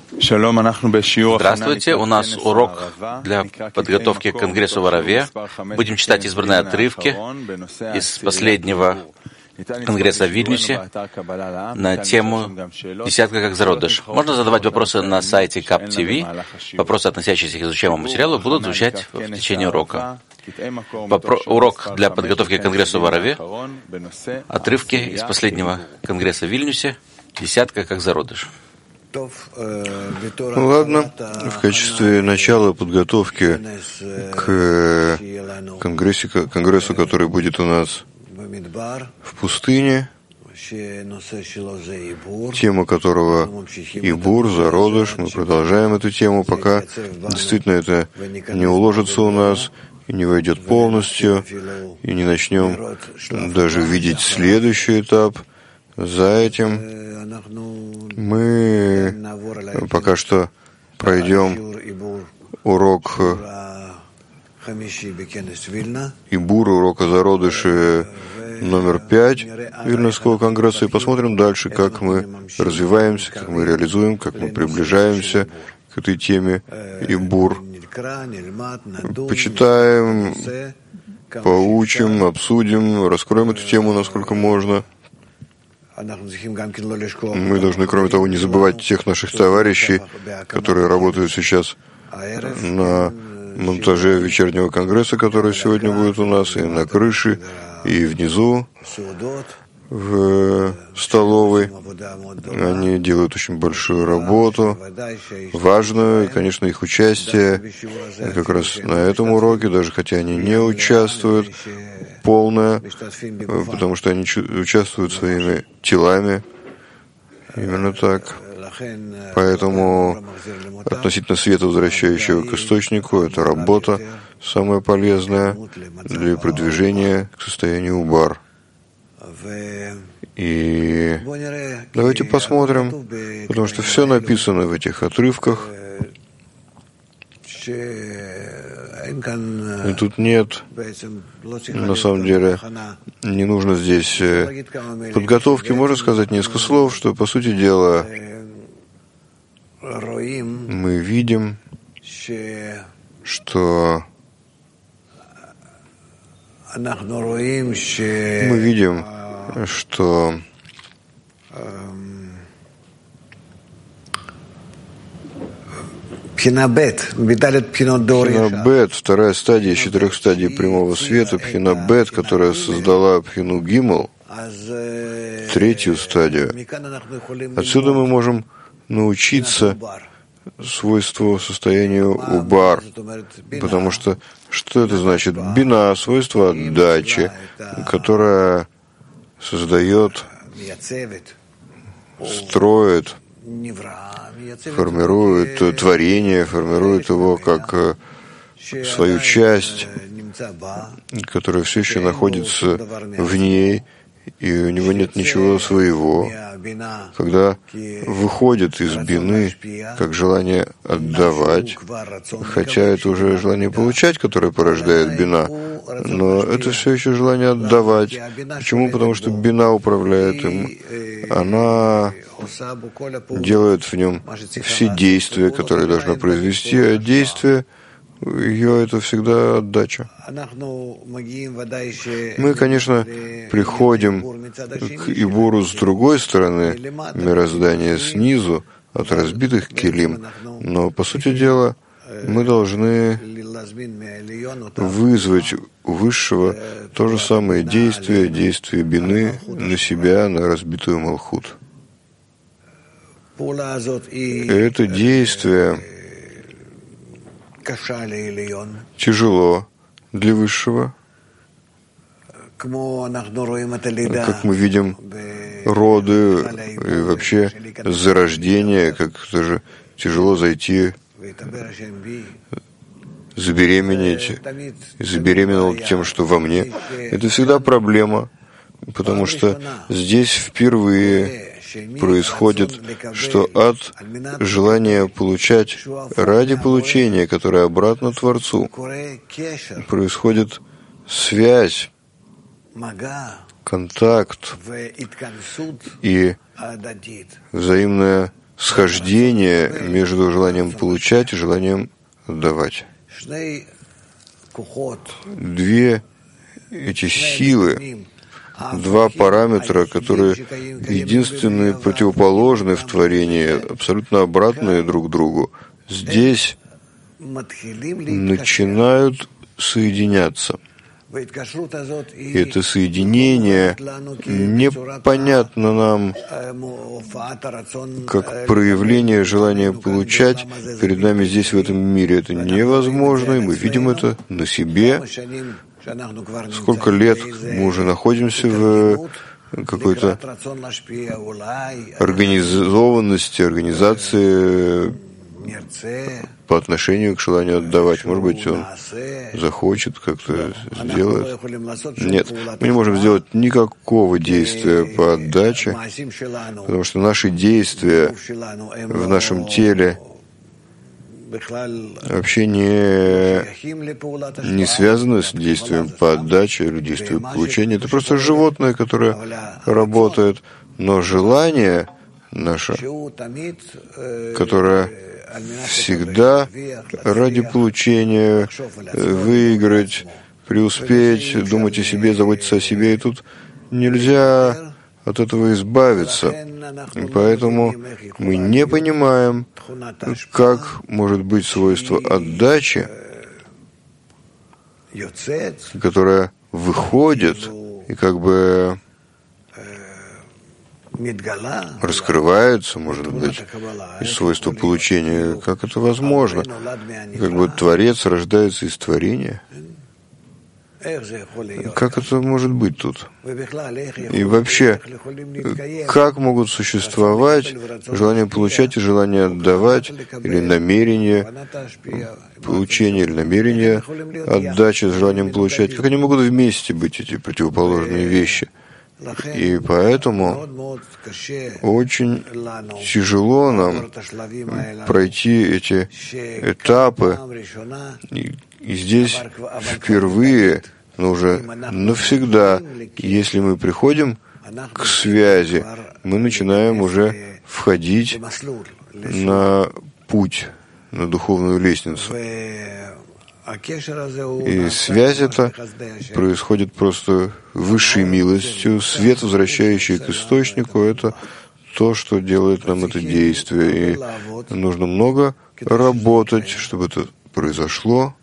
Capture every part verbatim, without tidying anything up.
Здравствуйте, у нас урок для подготовки к Конгрессу в Араве. Будем читать избранные отрывки из последнего Конгресса в Вильнюсе на тему «Десятка как зародыш». Можно задавать вопросы на сайте кап ти ви. Вопросы, относящиеся к изучаемому материалу, будут звучать в течение урока. Попро... Урок для подготовки к Конгрессу в Араве. Отрывки из последнего Конгресса в Вильнюсе «Десятка как зародыш». Ладно, в качестве начала подготовки к конгрессу, конгрессу, который будет у нас в пустыне, тема которого Ибур, зародыш, мы продолжаем эту тему, пока действительно это не уложится у нас и не войдет полностью, и не начнем даже видеть следующий этап. За этим мы пока что пройдем урок Ибур, урока зародыши номер пять Вильнюсского конгресса, и посмотрим дальше, как мы развиваемся, как мы реализуем, как мы приближаемся к этой теме Ибур. Почитаем, поучим, обсудим, раскроем эту тему насколько можно. Мы должны, кроме того, не забывать тех наших товарищей, которые работают сейчас на монтаже вечернего конгресса, который сегодня будет у нас, и на крыше, и внизу, в столовой. Они делают очень большую работу, важную, и, конечно, их участие как раз на этом уроке, даже хотя они не участвуют полное, потому что они участвуют своими телами. Именно так. Поэтому относительно света, возвращающего к источнику, это работа самая полезная для продвижения к состоянию Убар. И давайте посмотрим, потому что все написано в этих отрывках. И тут нет, на самом деле, не нужно здесь подготовки. Можно сказать несколько слов, что, по сути дела, мы видим, что мы видим, что Пхинабет, вторая стадия из четырех стадий прямого света, Пхинабет, которая создала Пхину Гимл, третью стадию. Отсюда мы можем научиться свойству состоянию Убар, потому что что это значит? Бина, свойство отдачи, которая создает, строит, формирует творение, формирует его как свою часть, которая все еще находится в ней, и у него нет ничего своего. Когда выходит из бины как желание отдавать, хотя это уже желание получать, которое порождает бина, но это все еще желание отдавать. Почему? Потому что бина управляет им. Она делает в нем все действия, которые должна произвести, а действие ее — это всегда отдача. Мы, конечно, приходим к Ибуру с другой стороны мироздания, снизу, от разбитых килим, но, по сути дела, мы должны вызвать у Высшего то же самое действие, действие бины на себя, на разбитую Малхут. Это действие тяжело для Высшего. Как мы видим, роды и вообще зарождение, как это же тяжело зайти, забеременеть, забеременел тем, что во мне. Это всегда проблема, потому что здесь впервые происходит, что от желания получать ради получения, которое обратно Творцу, происходит связь, контакт и взаимное схождение между желанием получать и желанием отдавать. Две эти силы, два параметра, которые единственные противоположные в творении, абсолютно обратные друг другу, здесь начинают соединяться. И это соединение непонятно нам как проявление желания получать перед нами здесь, в этом мире. Это невозможно, и мы видим это на себе. Сколько лет мы уже находимся в какой-то организованности, организации по отношению к желанию отдавать. Может быть, он захочет, как-то сделает. Нет, мы не можем сделать никакого действия по отдаче, потому что наши действия в нашем теле вообще не, не связаны с действием по отдаче или действием получения. Это просто животное, которое работает. Но желание наше, которое всегда ради получения, выиграть, преуспеть, думать о себе, заботиться о себе. И тут нельзя от этого избавиться. И поэтому мы не понимаем, как может быть свойство отдачи, которое выходит и как бы раскрывается, может быть, из свойства получения. Как это возможно? Как бы Творец рождается из творения. Как это может быть тут? И вообще, как могут существовать желание получать и желание отдавать, или намерение получения, или намерение отдачи с желанием получать? Как они могут вместе быть, эти противоположные вещи? И поэтому очень тяжело нам пройти эти этапы. И, и здесь впервые, но уже навсегда, если мы приходим к связи, мы начинаем уже входить на путь, на духовную лестницу. И связь эта происходит просто высшей милостью, свет, возвращающий к источнику, это то, что делает нам это действие. И нужно много работать, чтобы это произошло,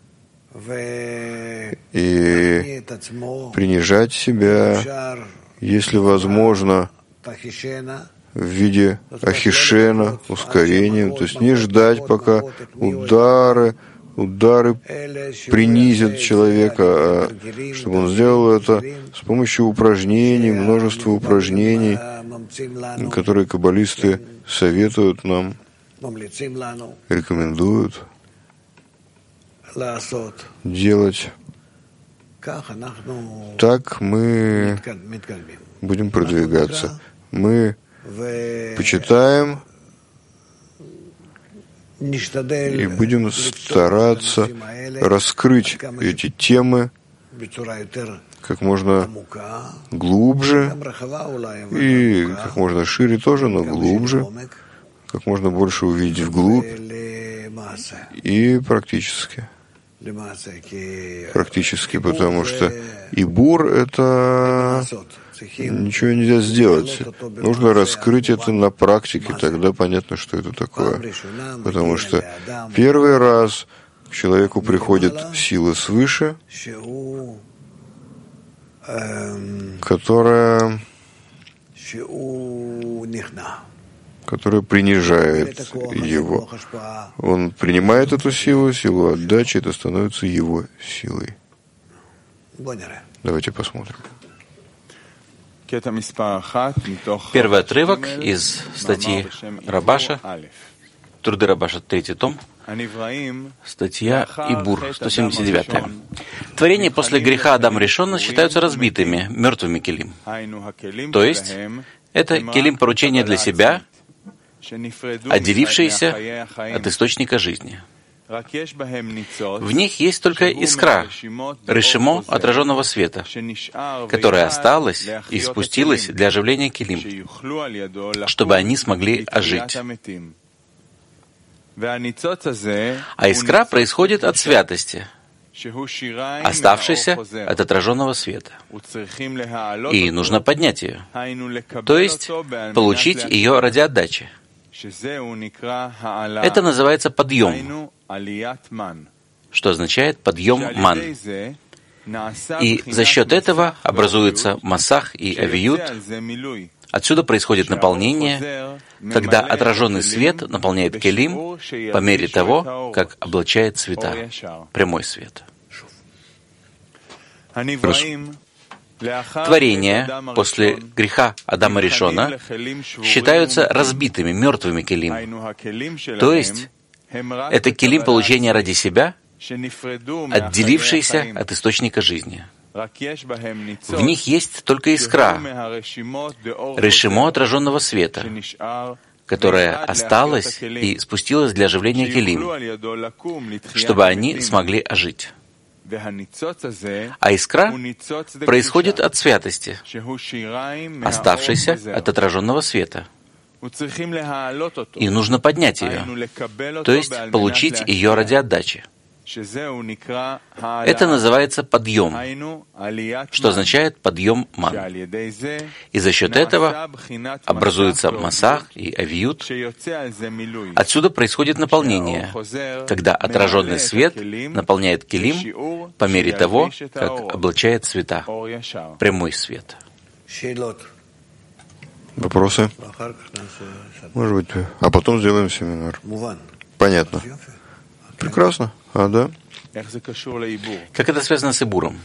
и принижать себя, если возможно, в виде ахишена, ускорением, то есть не ждать, пока удары, Удары принизят человека, а чтобы он сделал это с помощью упражнений, множества упражнений, которые каббалисты советуют нам, рекомендуют делать. Так мы будем продвигаться. Мы почитаем и будем стараться раскрыть эти темы как можно глубже и как можно шире тоже, но глубже, как можно больше увидеть вглубь и практически. Практически, потому что ибур — это ничего нельзя сделать. Нужно раскрыть это на практике, тогда понятно, что это такое. Потому что первый раз к человеку приходит сила свыше, которая, которая принижает его. Он принимает эту силу, силу отдачи, это становится его силой. Давайте посмотрим. Первый отрывок из статьи Рабаша, Труды Рабаша, третий том, статья Ибур, сто семьдесят девятая. Творения после греха Адама Ришона считаются разбитыми, мертвыми келим. То есть, это келим поручения для себя, отделившиеся от источника жизни. В них есть только искра, решимо отраженного света, которая осталась и спустилась для оживления килим, чтобы они смогли ожить. А искра происходит от святости, оставшейся от отраженного света. И нужно поднять ее, то есть получить ее ради отдачи. Это называется подъем, что означает подъем ман. И за счет этого образуется масах и авиют. Отсюда происходит наполнение, когда отраженный свет наполняет келим по мере того, как облачает цвета, прямой свет. Творения после греха Адама Ришона считаются разбитыми, мертвыми келим. То есть, это келим получения ради себя, отделившиеся от источника жизни. В них есть только искра, решимо отраженного света, которая осталась и спустилась для оживления келим, чтобы они смогли ожить. А искра происходит от святости, оставшейся от отраженного света. И нужно поднять ее, то есть получить ее ради отдачи. Это называется подъем, что означает подъем ман. И за счет этого образуется масах и авиют. Отсюда происходит наполнение, когда отраженный свет наполняет килим по мере того, как облачает цвета, прямой свет. Вопросы? Может быть, а потом сделаем семинар. Понятно. Прекрасно. А, да? Как это связано с Ибуром?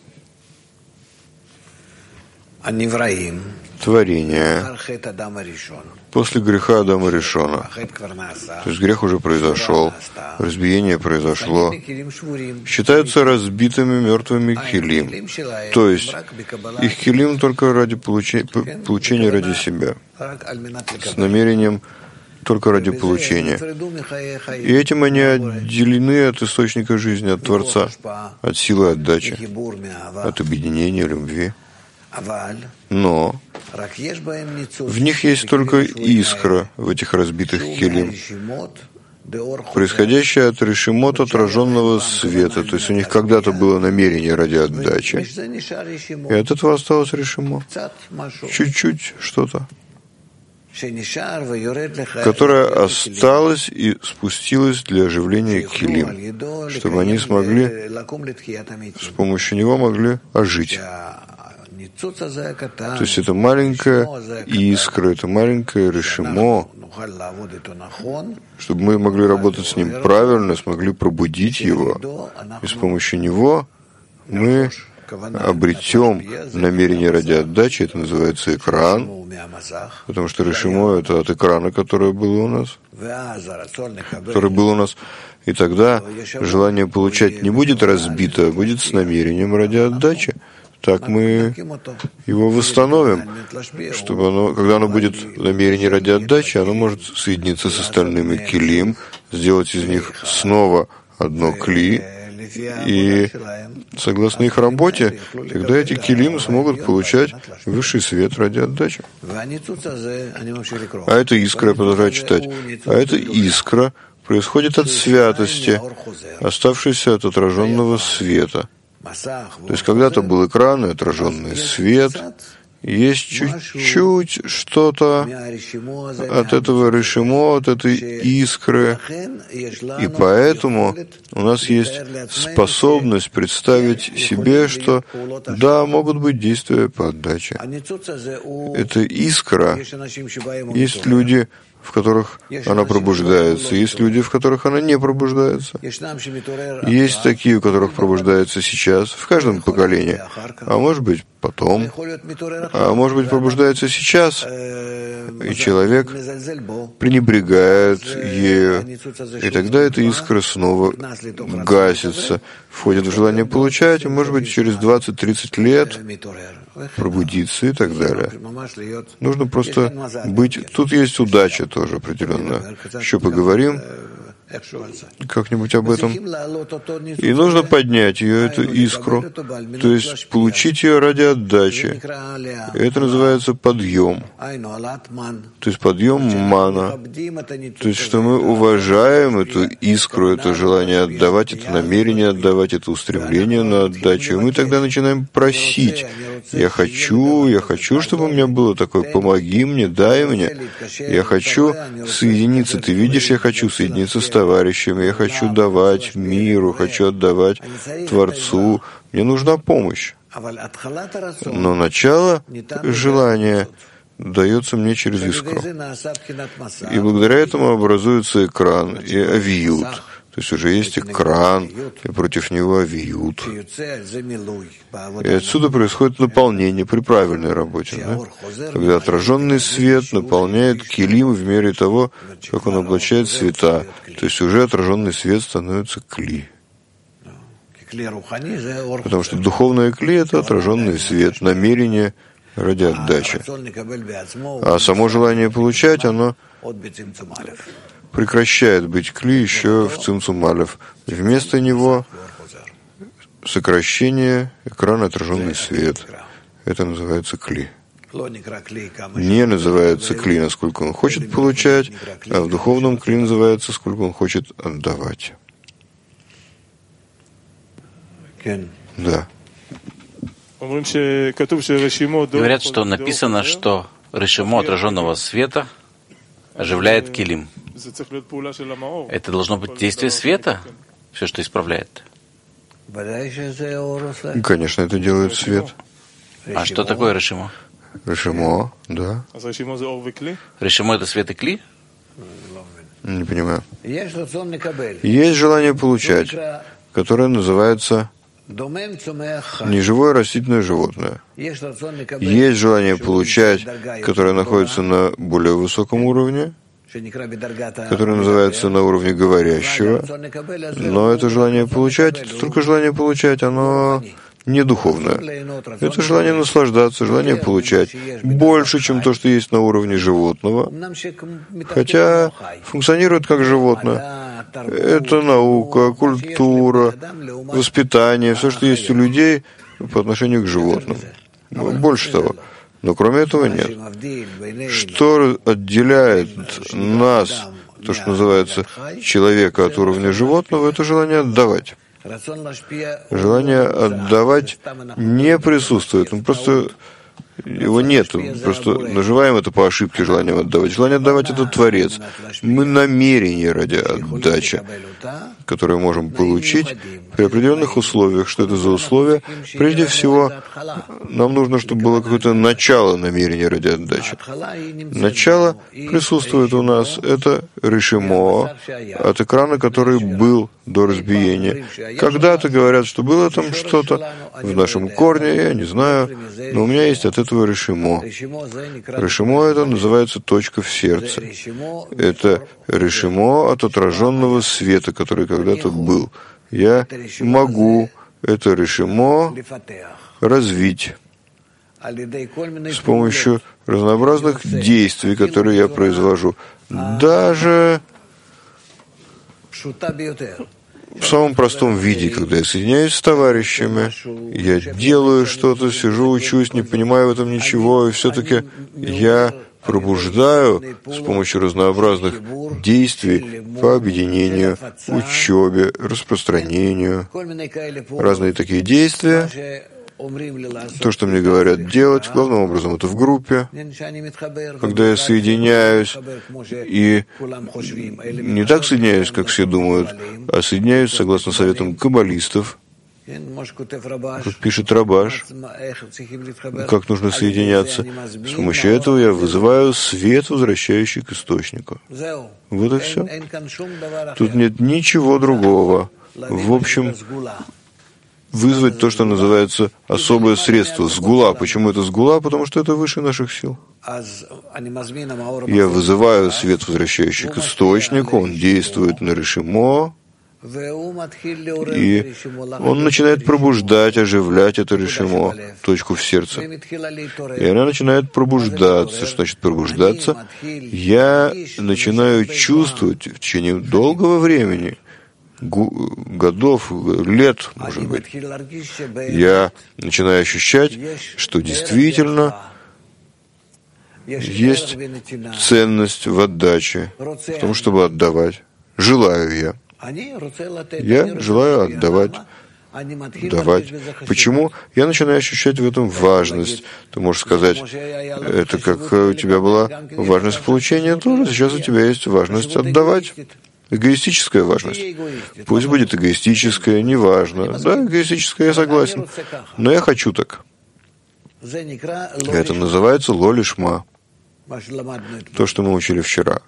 Творение. После греха Адама Ришона. То есть грех уже произошел, разбиение произошло. Считаются разбитыми мертвыми килим. То есть их килим только ради получения, получения ради себя. С намерением только ради получения. И этим они отделены от источника жизни, от Творца, от силы отдачи, от объединения, любви. Но в них есть только искра в этих разбитых келим, происходящая от решимот отраженного света. То есть у них когда-то было намерение ради отдачи, и от этого осталось решимо. Чуть-чуть что-то, которая осталась и спустилась для оживления килим, чтобы они смогли, с помощью него могли ожить. То есть это маленькая искра, это маленькое решимо, чтобы мы могли работать с ним правильно, смогли пробудить его, и с помощью него мы обретем намерение ради отдачи. Это называется экран, потому что решимо — это от экрана, которое было у нас, который был у нас. И тогда желание получать не будет разбито, а будет с намерением ради отдачи. Так мы его восстановим, чтобы оно, когда оно будет в намерении ради отдачи, оно может соединиться с остальными килим, сделать из них снова одно кли, и согласно их работе, тогда эти килим смогут получать высший свет ради отдачи. А это искра, я продолжаю читать, а эта искра происходит от святости, оставшейся от отраженного света. То есть когда-то был экран и отраженный свет, есть чуть-чуть что-то от этого решимо, от этой искры, и поэтому у нас есть способность представить себе, что да, могут быть действия по отдаче. Это искра. Есть люди, в которых она пробуждается, есть люди, в которых она не пробуждается. Есть такие, у которых пробуждается сейчас, в каждом поколении, а может быть потом, а может быть пробуждается сейчас, и человек пренебрегает ею, и тогда эта искра снова гасится, входит в желание получать, и может быть через двадцать-тридцать лет пробудиться и так далее. Нужно просто быть... Тут есть удача тоже определенная. Еще поговорим. как-нибудь об этом. И нужно поднять ее, эту искру, то есть получить ее ради отдачи. Это называется подъем. То есть подъем мана. То есть, что мы уважаем эту искру, это желание отдавать, это намерение отдавать, это устремление на отдачу. И мы тогда начинаем просить. Я хочу, я хочу, чтобы у меня было такое. Помоги мне, дай мне. Я хочу соединиться. Ты видишь, я хочу соединиться с товарищами. Я хочу давать миру, хочу отдавать Творцу. Мне нужна помощь. Но начало желания дается мне через искру. И благодаря этому образуется экран и авиют. То есть уже есть экран, и против него авиют. И отсюда происходит наполнение при правильной работе. Да? Когда отраженный свет наполняет килим в мере того, как он облачает света. То есть уже отраженный свет становится кли. Потому что духовное кли — это отраженный свет, намерение ради отдачи. А само желание получать, оно прекращает быть кли еще в цимцум алеф. Вместо него сокращение экрана отраженный свет. Это называется кли. Не называется кли, насколько он хочет получать, а в духовном кли называется, сколько он хочет отдавать. Да. Говорят, что написано, что решимо отраженного света оживляет килим. Это должно быть действие света, все, что исправляет. Конечно, это делает свет. А что такое решимо? Решимо, да. Решимо — это свет и кли? Не понимаю. Есть желание получать, которое называется неживое растительное животное. Есть желание получать, которое находится на более высоком уровне, которое называется на уровне говорящего. Но это желание получать, это только желание получать, оно не духовное. Это желание наслаждаться, желание получать больше, чем то, что есть на уровне животного, хотя функционирует как животное. Это наука, культура, воспитание, все, что есть у людей по отношению к животным. Больше того. Но кроме этого нет. Что отделяет нас, то, что называется, человека от уровня животного, это желание отдавать. Желание отдавать не присутствует. Он просто его нет. Просто называем это по ошибке желанием отдавать. Желание отдавать — это Творец. Мы намерение ради отдачи, которое можем получить при определенных условиях. Что это за условия? Прежде всего, нам нужно, чтобы было какое-то начало намерения ради отдачи. Начало присутствует у нас. Это решимо от экрана, который был до разбиения. Когда-то говорят, что было там что-то в нашем корне, я не знаю, но у меня есть от этого решимо. Решимо — это называется точка в сердце. Это решимо от отраженного света, который когда-то был. Я могу это решимо развить с помощью разнообразных действий, которые я произвожу. Даже в самом простом виде, когда я соединяюсь с товарищами, я делаю что-то, сижу, учусь, не понимаю в этом ничего, и все-таки я пробуждаю с помощью разнообразных действий по объединению, учебе, распространению, разные такие действия. То, что мне говорят делать, главным образом это в группе, когда я соединяюсь, и не так соединяюсь, как все думают, а соединяюсь согласно советам каббалистов, как пишет Рабаш, как нужно соединяться. С помощью этого я вызываю свет, возвращающий к источнику. Вот и все. Тут нет ничего другого. В общем, вызвать то, что называется особое средство, сгула. Почему это сгула? Потому что это выше наших сил. Я вызываю свет, возвращающий к источнику, он действует на решимо, И он начинает пробуждать, оживлять это решимо, точку в сердце. И она начинает пробуждаться. Что значит пробуждаться? Я начинаю чувствовать в течение долгого времени, годов, лет, может быть, я начинаю ощущать, что действительно есть ценность в отдаче, в том, чтобы отдавать. Желаю я. Я желаю отдавать, давать. Почему? Я начинаю ощущать в этом важность. Ты можешь сказать, это как у тебя была важность получения тоже, сейчас у тебя есть важность отдавать. Эгоистическая важность. Пусть будет эгоистическая, неважно. Да, эгоистическая, я согласен. Но я хочу так. Это называется ло-лишма. То, что мы учили вчера.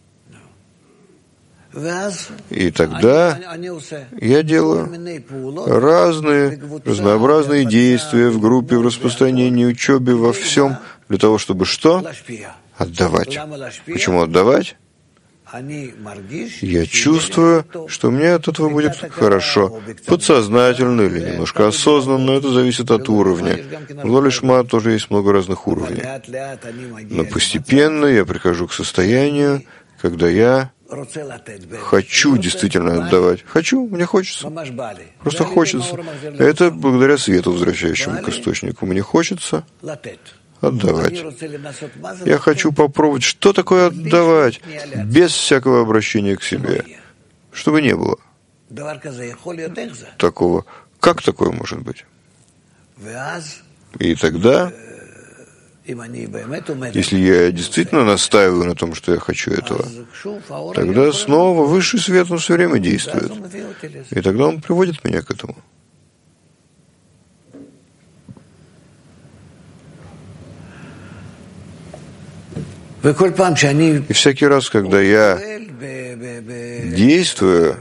И тогда я делаю разные, разнообразные действия в группе, в распространении, учебе, во всем, для того, чтобы что? Отдавать. Почему отдавать? Я чувствую, что мне от этого будет хорошо. Подсознательно или немножко осознанно, это зависит от уровня. В ло-лишма тоже есть много разных уровней. Но постепенно я прихожу к состоянию, когда я хочу действительно отдавать. Хочу, мне хочется. Просто хочется. Это благодаря свету, возвращающему к источнику. Мне хочется отдавать. Я хочу попробовать, что такое отдавать, без всякого обращения к себе. Чтобы не было такого. Как такое может быть? И тогда, если я действительно настаиваю на том, что я хочу этого, тогда снова высший свет, он все время действует. И тогда он приводит меня к этому. И всякий раз, когда я действую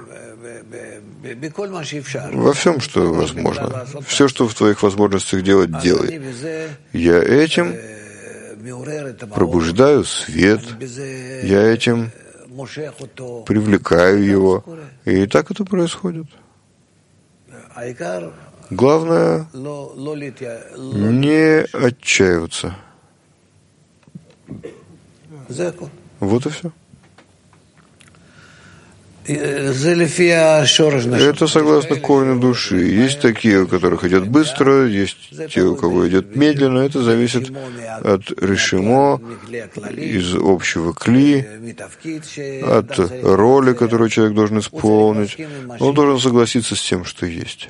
во всем, что возможно, все, что в твоих возможностях делать, делай. Я этим пробуждаю свет, я этим привлекаю его, и так это происходит. Главное не отчаиваться. Вот и все. Это согласно корню души. Есть такие, у которых идет быстро, есть те, у кого идет медленно. Это зависит от решимо, из общего кли, от роли, которую человек должен исполнить. Он должен согласиться с тем, что есть.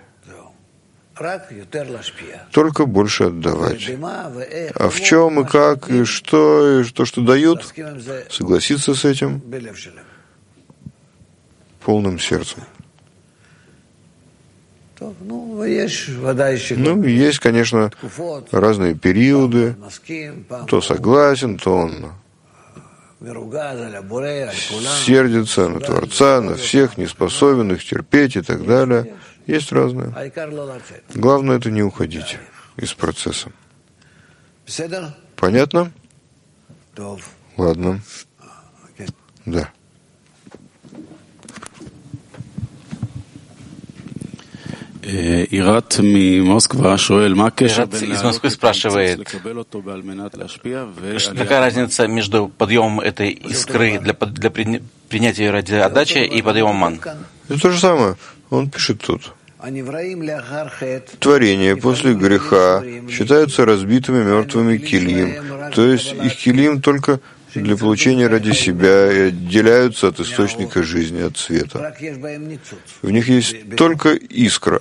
Только больше отдавать. А в чем и как, и что, и то, что дают, согласиться с этим полным сердцем. Ну, есть, конечно, разные периоды. То согласен, то он сердится на Творца, на всех, не способен их терпеть и так далее. Есть разные. Главное — это не уходить из процесса. Понятно? Ладно. Да. Ират из Москвы спрашивает, какая разница между подъемом этой искры для, для принятия ради отдачи и подъемом ман? Это то же самое. Он пишет тут. Творения после греха считаются разбитыми мертвыми килим, то есть их килим только для получения ради себя и отделяются от источника жизни, от света. В них есть только искра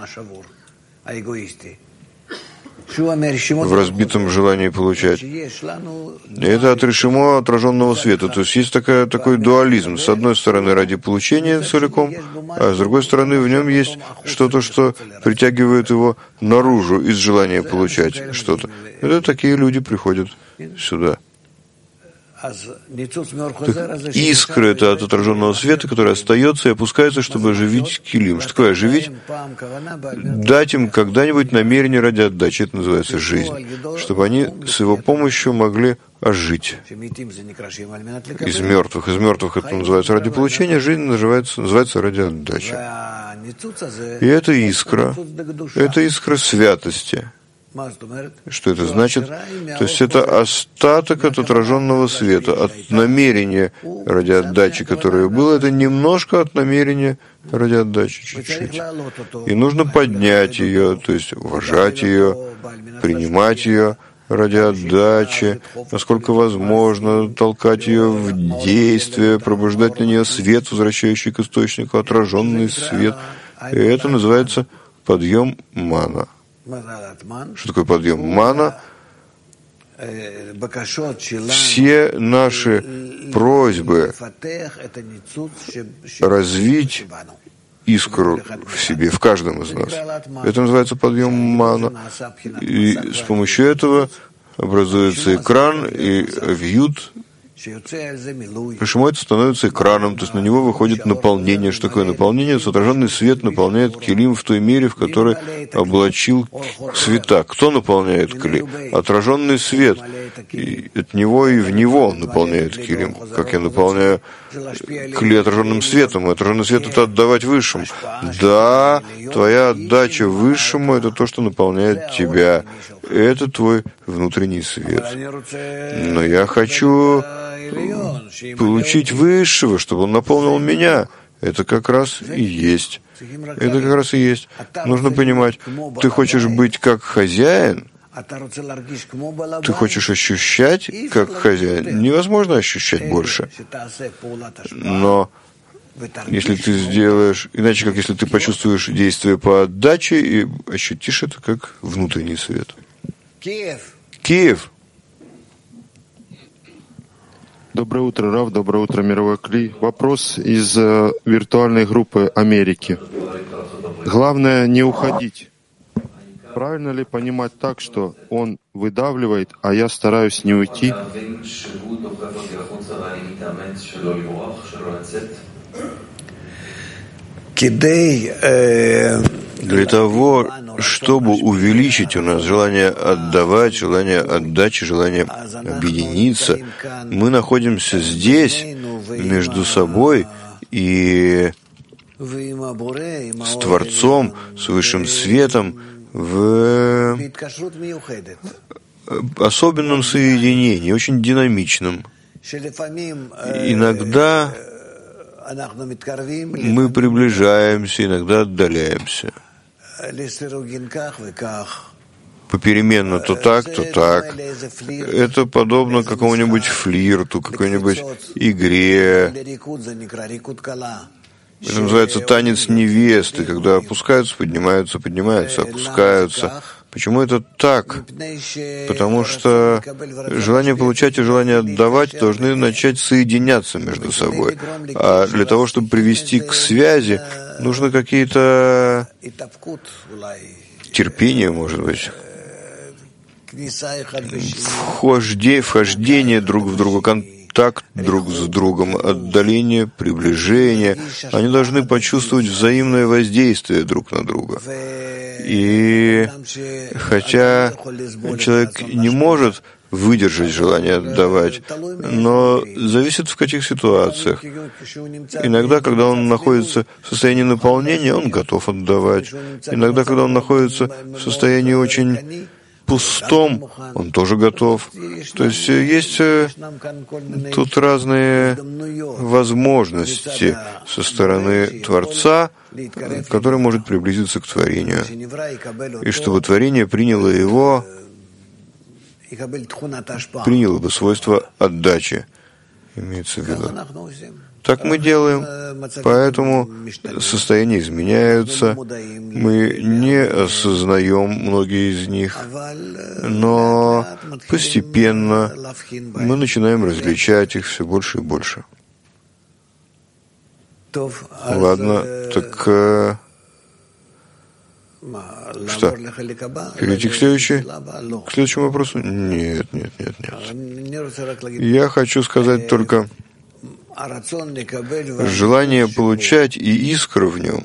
в разбитом желании получать. И это от решимо отраженного света. То есть есть такая, такой дуализм. С одной стороны, ради получения целиком, а с другой стороны, в нем есть что-то, что притягивает его наружу из желания получать что-то. Это такие люди приходят сюда. Так искра — это от отраженного света, который остается и опускается, чтобы оживить килим. Что такое оживить? Дать им когда-нибудь намерение ради отдачи. Это называется жизнь. Чтобы они с его помощью могли ожить. Из мертвых. Из мертвых это называется ради получения, жизнь называется, называется ради отдачи. И это искра. Это искра святости. Что это значит? То есть это остаток от отраженного света, от намерения ради отдачи, которое было, это немножко от намерения ради отдачи, чуть-чуть. И нужно поднять ее, то есть уважать ее, принимать ее ради отдачи, насколько возможно, толкать ее в действие, пробуждать на нее свет, возвращающий к источнику, отраженный свет. И это называется подъем мана. Что такое подъем мана? Все наши просьбы развить искру в себе, в каждом из нас. Это называется подъем мана. И с помощью этого образуется экран, и вьют. Почему это становится экраном, то есть на него выходит наполнение. Что такое наполнение? Отраженный свет наполняет килим в той мере, в которой облачил света. Кто наполняет килим? Отраженный свет. И от него и в него он наполняет килим. Как я наполняю кли отраженным светом. И отраженный свет — это отдавать высшему. Да, твоя отдача высшему — это то, что наполняет тебя. Это твой внутренний свет. Но я хочу получить высшего, чтобы он наполнил меня. Это как раз и есть. Это как раз и есть. Нужно понимать, ты хочешь быть как хозяин, ты хочешь ощущать как хозяин. Невозможно ощущать больше. Но если ты сделаешь, иначе как если ты почувствуешь действие по отдаче и ощутишь это как внутренний свет. Киев. Киев. Доброе утро, Рав. Доброе утро, мировой Кли. Вопрос из э, виртуальной группы Америки. Главное не уходить. Правильно ли понимать так, что он выдавливает, а я стараюсь не уйти? Для того, чтобы увеличить у нас желание отдавать, желание отдачи, желание объединиться, мы находимся здесь, между собой и с Творцом, с Высшим Светом, в особенном соединении, очень динамичном. Иногда мы приближаемся, иногда отдаляемся. Попеременно то так, то так. Это подобно какому-нибудь флирту, какой-нибудь игре. Это называется танец невесты, когда опускаются, поднимаются, поднимаются, опускаются. Почему это так? Потому что желание получать и желание отдавать должны начать соединяться между собой. А для того, чтобы привести к связи, нужно какие-то терпение, может быть, вхождение, вхождение друг в друга, контакт друг с другом, отдаление, приближение. Они должны почувствовать взаимное воздействие друг на друга. И хотя человек не может выдержать желание отдавать, но зависит в каких ситуациях. Иногда, когда он находится в состоянии наполнения, он готов отдавать. Иногда, когда он находится в состоянии очень пустом, он тоже готов. То есть есть тут разные возможности со стороны Творца, который может приблизиться к творению. И чтобы творение приняло его, приняло бы свойство отдачи, имеется в виду. Так мы делаем, поэтому состояния изменяются, мы не осознаем многие из них, но постепенно мы начинаем различать их все больше и больше. Ладно, так Что? Перейти к следующей? К следующему вопросу? Нет, нет, нет, нет. Я хочу сказать только желание получать и искра в нем.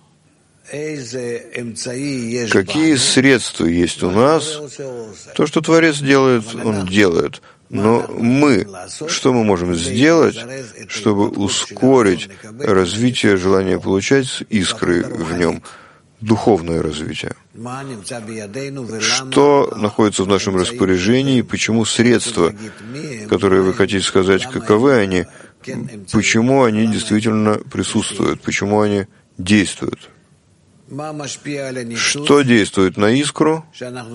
Какие средства есть у нас? То, что Творец делает, Он делает. Но мы, что мы можем сделать, чтобы ускорить развитие желания получать с искрой в нем? Духовное развитие. Что находится в нашем распоряжении, почему средства, которые вы хотите сказать, каковы они, почему они действительно присутствуют, почему они действуют? Что действует на искру,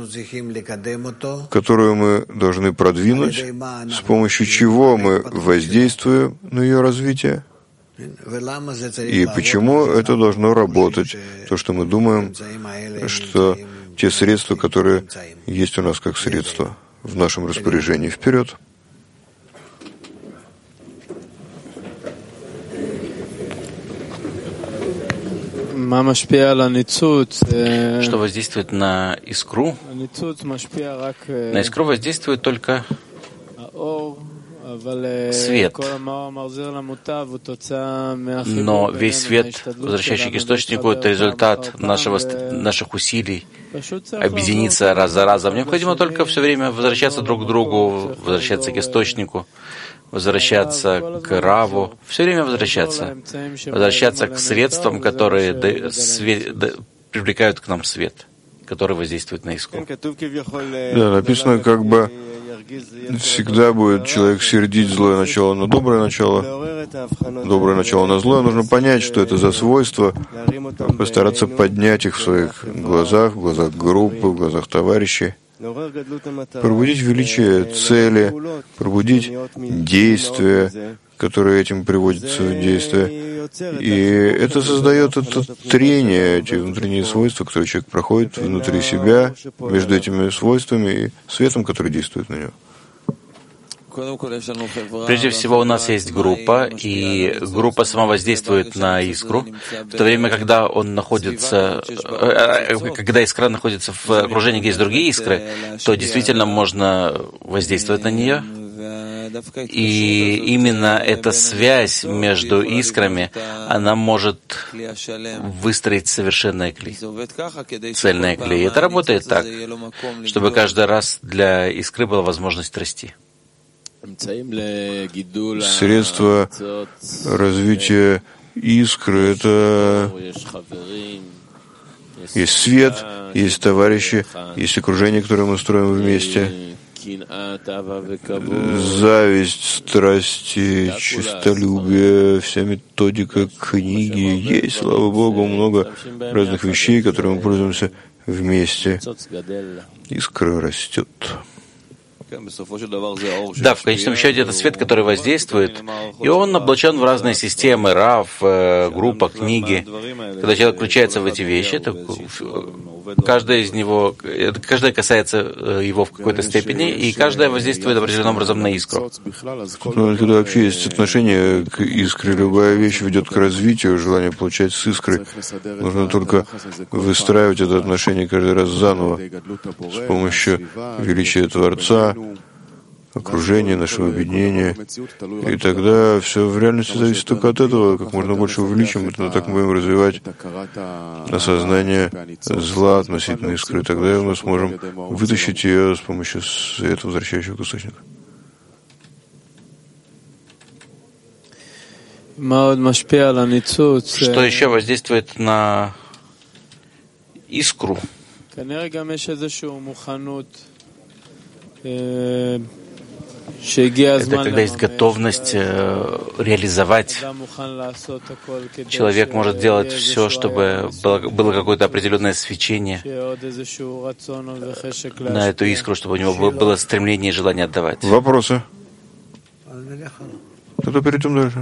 которую мы должны продвинуть, с помощью чего мы воздействуем на ее развитие? И почему это должно работать, то, что мы думаем, что те средства, которые есть у нас как средства в нашем распоряжении. Вперед! Что воздействует на искру? На искру воздействует только свет. Но весь свет, возвращающий к источнику, это результат нашего, наших усилий объединиться раз за разом. Необходимо только все время возвращаться друг к другу, возвращаться к источнику, возвращаться к Раву, все время возвращаться, возвращаться к средствам, которые да, свет, да, привлекают к нам свет, который воздействует на искру. Да, написано, как бы всегда будет человек сердить злое начало на доброе начало, доброе начало на злое. Нужно понять, что это за свойства, постараться поднять их в своих глазах, в глазах группы, в глазах товарищей. Пробудить величие цели, пробудить действия, которые этим приводятся в действие. И это создает это трение, эти внутренние свойства, которые человек проходит внутри себя, между этими свойствами и светом, который действует на него. Прежде всего, у нас есть группа, и группа сама воздействует на искру. В то время, когда он находится, когда искра находится в окружении, где есть другие искры, то действительно можно воздействовать на нее. И именно эта связь между искрами, она может выстроить совершенное кли, цельное кли. И это работает так, чтобы каждый раз для искры была возможность расти. Средства развития искры — это есть свет, есть товарищи, есть окружение, которое мы строим вместе. Зависть, страсти, честолюбие, вся методика книги. Есть, слава Богу, много разных вещей, которыми мы пользуемся вместе. Искра растет. Да, в конечном счете это свет, который воздействует, и он облачен в разные системы, рав, группа, книги. Когда человек включается в эти вещи, это каждая из него, это каждая касается его в какой-то степени, и каждая воздействует определенным образом на искру. Ну, когда вообще есть отношение к искре, любая вещь ведет к развитию, желание получать с искры. Нужно только выстраивать это отношение каждый раз заново с помощью величия Творца, окружения, нашего объединения. И тогда все в реальности зависит только от этого. Как можно больше увеличим, это так мы будем развивать осознание зла относительно искры. Тогда мы сможем вытащить ее с помощью света, возвращающего к источнику. Что еще воздействует на искру? Это когда есть готовность э, реализовать. Человек может делать все, чтобы было, было какое-то определенное свечение на эту искру, чтобы у него было стремление и желание отдавать. Вопросы? Тогда перейдем дальше.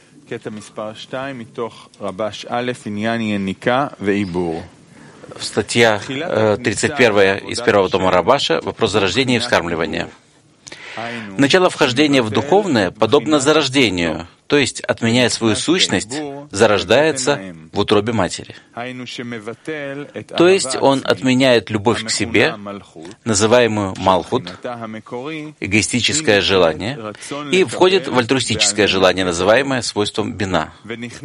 Статья э, тридцать первая из первого тома Рабаша «Вопрос зарождения и вскармливания». Начало вхождения в духовное подобно зарождению, то есть, отменяя свою сущность, зарождается в утробе матери. То есть, он отменяет любовь к себе, называемую малхут, эгоистическое желание, и входит в альтруистическое желание, называемое свойством бина.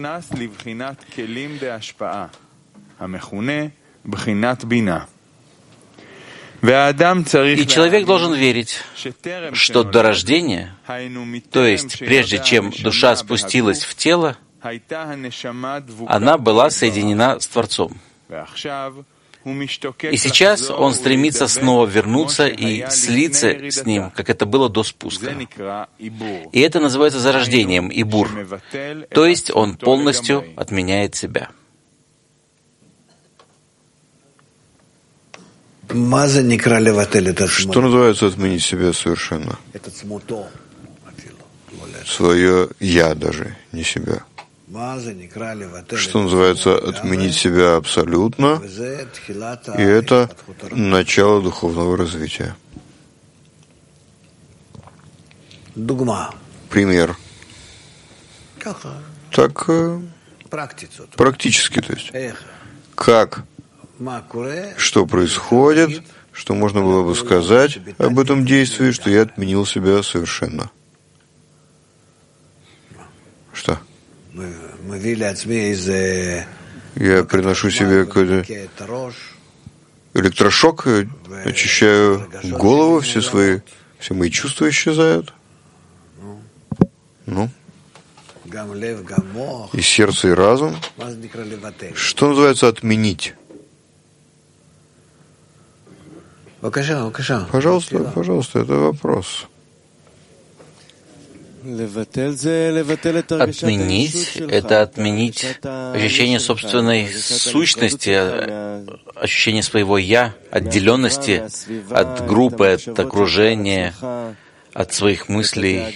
И человек должен верить, что до рождения, то есть прежде чем душа спустилась в тело, она была соединена с Творцом. И сейчас он стремится снова вернуться и слиться с ним, как это было до спуска. И это называется зарождением, ибур, то есть он полностью отменяет себя. Что называется отменить себя совершенно? Свое «я» даже, не себя. Что называется отменить себя абсолютно, и это начало духовного развития. Пример. Так практически, то есть. Как? Что происходит, что можно было бы сказать об этом действии, что я отменил себя совершенно. Что? Я приношу себе какой-то электрошок, очищаю голову, все свои, все мои чувства исчезают. Ну? И сердце, и разум. Что называется отменить? Пожалуйста, пожалуйста, это вопрос. Отменить — это отменить ощущение собственной сущности, ощущение своего «я», отделенности от группы, от окружения, от своих мыслей,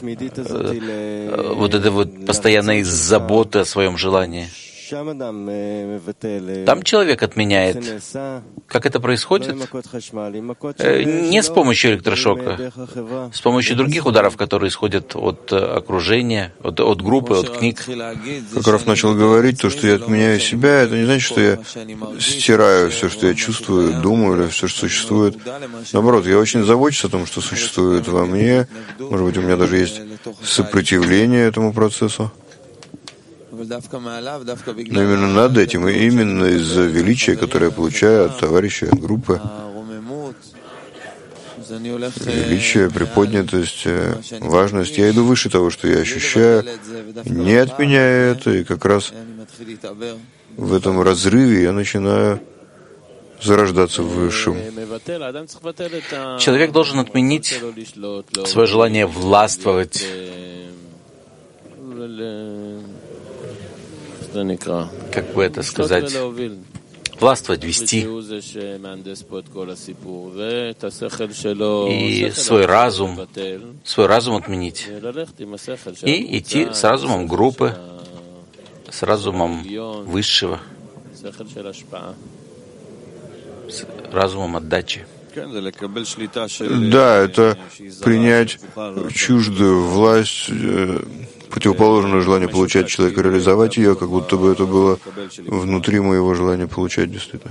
вот это вот постоянной заботы о своем желании. Там человек отменяет. Как это происходит? Не с помощью электрошока, с помощью других ударов, которые исходят от окружения, от, от группы, от книг. Как Раф начал говорить, то, что я отменяю себя, это не значит, что я стираю все, что я чувствую, думаю, или все, что существует. Наоборот, я очень забочусь о том, что существует во мне. Может быть, у меня даже есть сопротивление этому процессу. Но именно над этим, и именно из-за величия, которое я получаю от товарища, от группы, величие, приподнятость, важность, я иду выше того, что я ощущаю, не отменяя это, и как раз в этом разрыве я начинаю зарождаться в высшем. Человек должен отменить свое желание властвовать, как бы это сказать, властвовать, вести, и свой разум, свой разум отменить, и идти с разумом группы, с разумом высшего, с разумом отдачи. Да, это принять чуждую власть, противоположное желание получать человека, реализовать ее, как будто бы это было внутри моего желания получать действительно.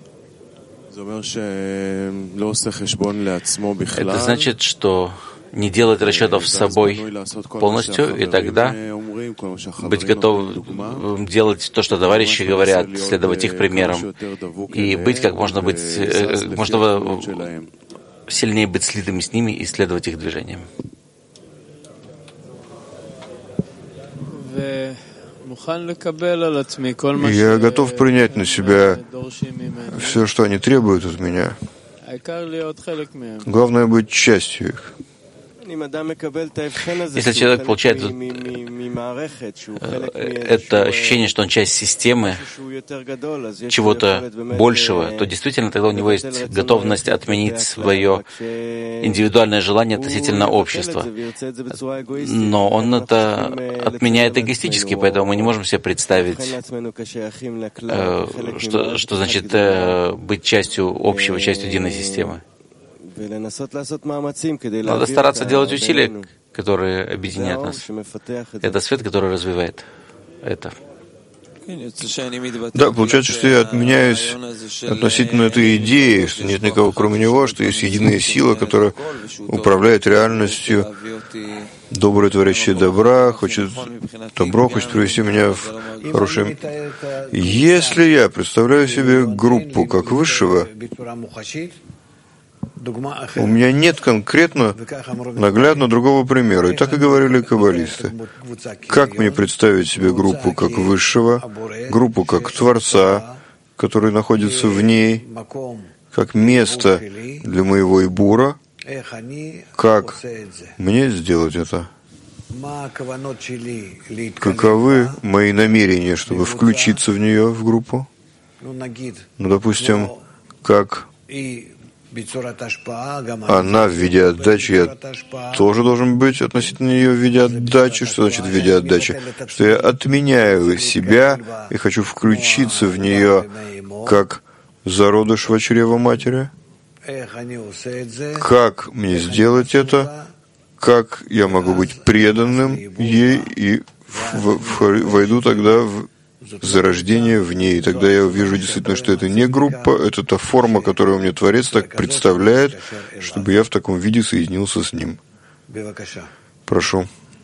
Это значит, что не делать расчетов с собой полностью, и тогда быть готовым делать то, что товарищи говорят, следовать их примерам, и быть как можно быть, можно сильнее быть слитыми с ними и следовать их движениям. Я готов принять на себя все, что они требуют от меня. Главное быть частью их. Если человек получает это ощущение, что он часть системы, чего-то большего, то действительно тогда у него есть готовность отменить свое индивидуальное желание относительно общества. Но он это отменяет эгоистически, поэтому мы не можем себе представить, что, что значит быть частью общего, частью единой системы. Надо стараться делать усилия, которые объединяют нас. Это свет, который развивает это. Да, получается, что я отменяюсь относительно этой идеи, что нет никого кроме него, что есть единая сила, которая управляет реальностью, доброе творящее добра, хочет добро, хочет привести меня в хорошее. Если я представляю себе группу как высшего, у меня нет конкретно, наглядно другого примера. И так и говорили каббалисты. Как мне представить себе группу как высшего, группу как Творца, который находится в ней, как место для моего ибура? Как мне сделать это? Каковы мои намерения, чтобы включиться в нее, в группу? Ну, допустим, как она в виде отдачи, я тоже должен быть относительно ее в виде отдачи. Что значит в виде отдачи? Что я отменяю себя и хочу включиться в нее как зародыш в чрево матери. Как мне сделать это? Как я могу быть преданным ей и в, в, войду тогда в зарождение в ней. И тогда я увижу действительно, что это не группа, это та форма, которую мне Творец так представляет, чтобы я в таком виде соединился с Ним. Прошу.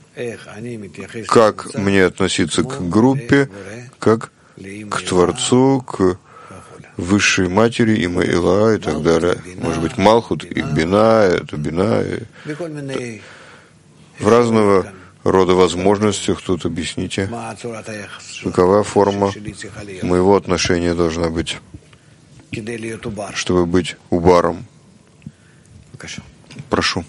Как мне относиться к группе, как к Творцу, к Высшей Матери, и Маила, и так далее. Может быть, Малхут, и Бина, это Бина. И... В разного рода возможностях тут объясните, какова форма моего отношения должна быть, чтобы быть убаром. Прошу.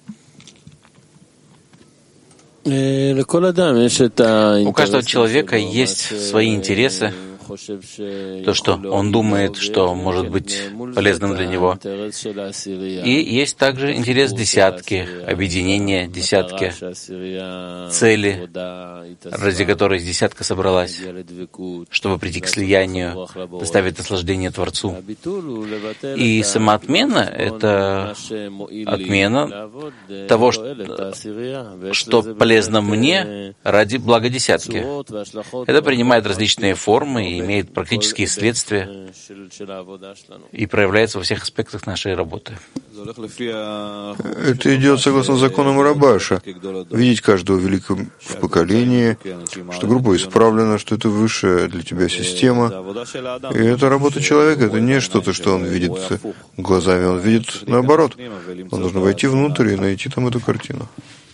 У каждого человека есть свои интересы, то, что он думает, что может быть полезным для него. И есть также интерес десятки, объединение десятки, цели, ради которой десятка собралась, чтобы прийти к слиянию, доставить наслаждение Творцу. И самоотмена — это отмена того, что полезно мне ради блага десятки. Это принимает различные формы и имеет практические следствия и проявляется во всех аспектах нашей работы. Это идет согласно законам Рабаша. Видеть каждого великого в поколении, что группа исправлена, что это высшая для тебя система. И это работа человека, это не что-то, что он видит глазами, он видит наоборот. Он должен войти внутрь и найти там эту картину.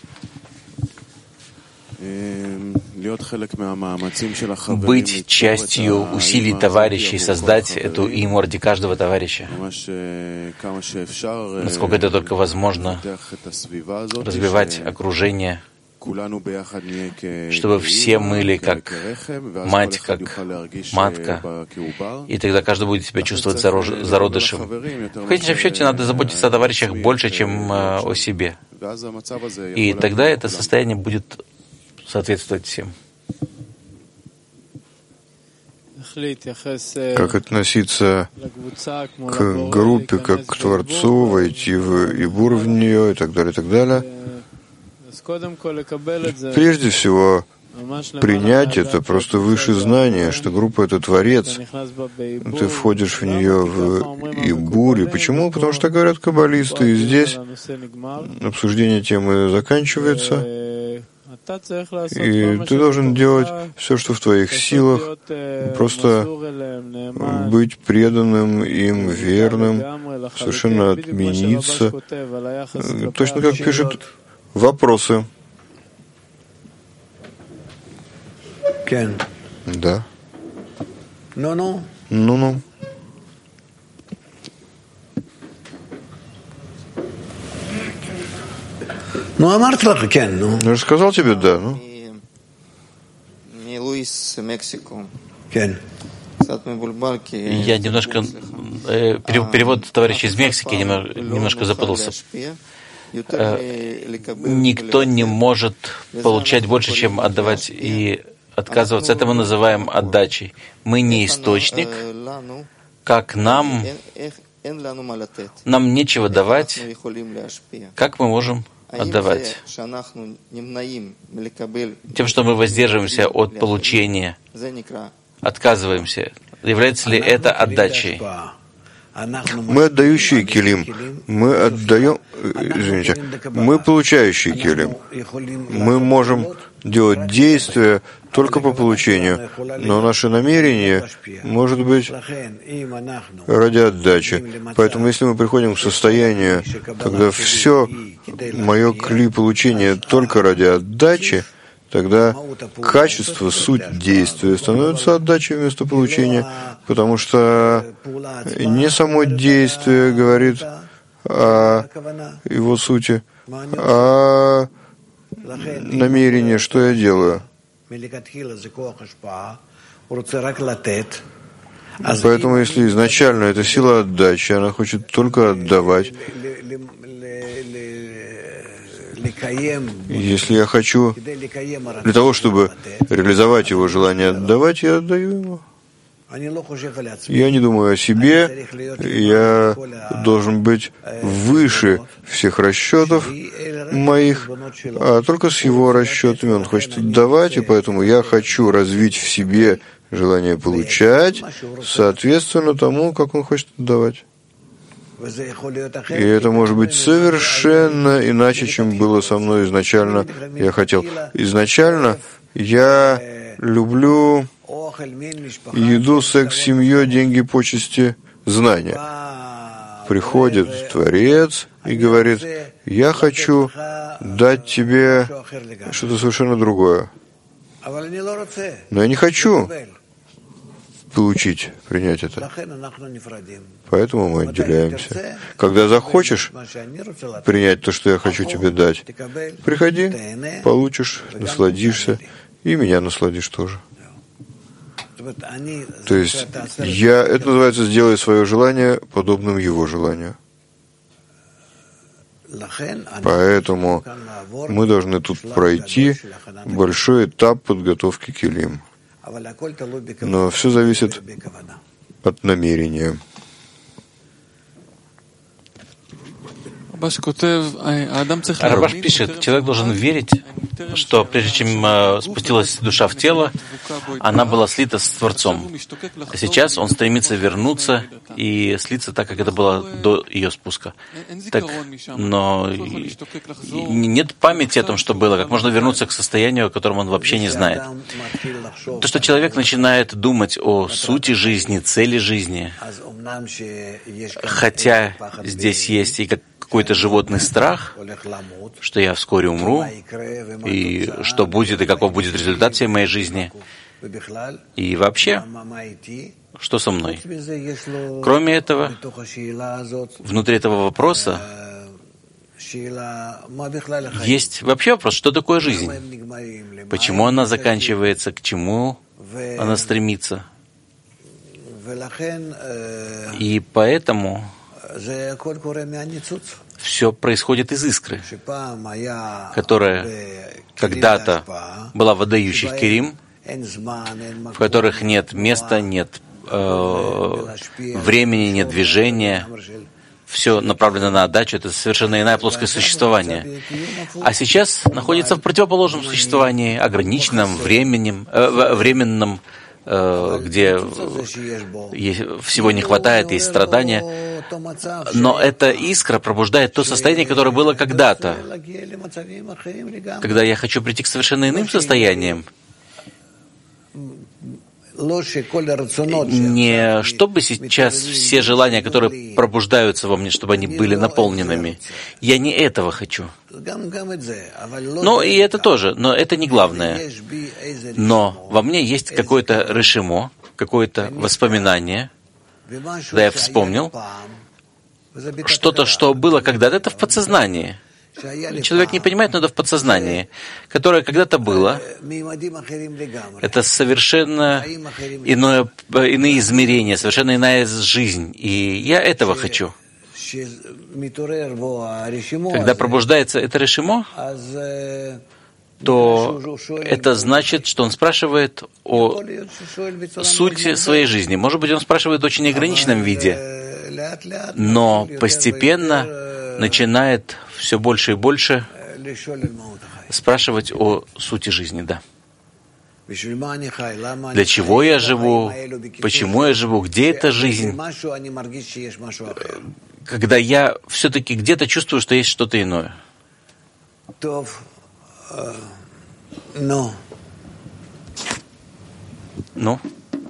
Быть частью усилий товарищей, создать эту иму ради каждого товарища. Насколько это только возможно, развивать окружение, чтобы все мыли как мать, как матка, и тогда каждый будет себя чувствовать зародышем. В конечном счете надо заботиться о товарищах больше, чем о себе. И тогда это состояние будет соответствовать всем. Как относиться к группе, как к Творцу, войти в Ибур в нее и так далее, и так далее. Прежде всего, принять это просто выше знания, что группа — это Творец. Ты входишь в нее в Ибур. И почему? Потому что так говорят каббалисты. И здесь обсуждение темы заканчивается. И ты должен делать все, что в твоих силах, просто быть преданным им, верным, совершенно отмениться. Точно как пишут вопросы. Да. Ну-ну. Ну-ну. Ну, אמרת לך, כן, נו. Я же сказал тебе, да, ну. כן. Я немножко... Э, перевод товарища из Мексики немножко запутался. Э, никто не может получать больше, чем отдавать, и отказываться. Это мы называем отдачей. Мы не источник. Как нам... Нам нечего давать. Как мы можем отдавать. Тем, что мы воздерживаемся от получения, отказываемся, является ли это отдачей? Мы отдающие килим, мы отдаем, извините, мы получающие килим. Мы можем делать действия только по получению, но наше намерение может быть ради отдачи. Поэтому если мы приходим к состоянию, когда все мое кли получения только ради отдачи, тогда качество, суть действия становится отдачей вместо получения, потому что не само действие говорит о его сути, а намерение, что я делаю. Поэтому, если изначально это сила отдачи, она хочет только отдавать. Если я хочу, для того, чтобы реализовать его желание отдавать, я отдаю ему. Я не думаю о себе, я должен быть выше всех расчетов моих, а только с его расчетами он хочет отдавать, и поэтому я хочу развить в себе желание получать, соответственно тому, как он хочет отдавать. И это может быть совершенно иначе, чем было со мной изначально. Я хотел. Изначально я люблю еду, секс, семью, деньги, почести, знания. Приходит Творец и говорит: я хочу дать тебе что-то совершенно другое. Но я не хочу получить, принять это. Поэтому мы отделяемся. Когда захочешь принять то, что я хочу тебе дать, приходи, получишь, насладишься, и меня насладишь тоже. То есть я, это называется «сделай свое желание подобным его желанию». Поэтому мы должны тут пройти большой этап подготовки килим. Но все зависит от намерения. Рабаш пишет, человек должен верить, что прежде чем э, спустилась душа в тело, она была слита с Творцом. А сейчас он стремится вернуться и слиться так, как это было до ее спуска. Так, но и, и нет памяти о том, что было, как можно вернуться к состоянию, о котором он вообще не знает. То, что человек начинает думать о сути жизни, цели жизни, хотя здесь есть и как какой-то животный страх, что я вскоре умру, и что будет, и каков будет результат всей моей жизни, и вообще, что со мной. Кроме этого, внутри этого вопроса есть вообще вопрос, что такое жизнь, почему она заканчивается, к чему она стремится. И поэтому все происходит из искры, которая когда-то была в отдающих килим, в которых нет места, нет э, времени, нет движения. Все направлено на отдачу, это совершенно иная плоскость существования. А сейчас находится в противоположном существовании, ограниченном временем, э, временном, где всего не хватает, есть страдания. Но эта искра пробуждает то состояние, которое было когда-то, когда я хочу прийти к совершенно иным состояниям. Не чтобы сейчас все желания, которые пробуждаются во мне, чтобы они были наполненными. Я не этого хочу. Ну и это тоже, но это не главное. Но во мне есть какое-то решимо, какое-то воспоминание, когда я вспомнил что-то, что было когда-то, это в подсознании. Человек не понимает, но это в подсознании, которое когда-то было. Это совершенно иное, иные измерения, совершенно иная жизнь. И я этого хочу. Когда пробуждается это решимо, то это значит, что он спрашивает о сути своей жизни. Может быть, он спрашивает в очень неограниченном виде, но постепенно начинает все больше и больше спрашивать о сути жизни, да. Для чего я живу? Почему я живу? Где эта жизнь? Когда я все-таки где-то чувствую, что есть что-то иное. Ну?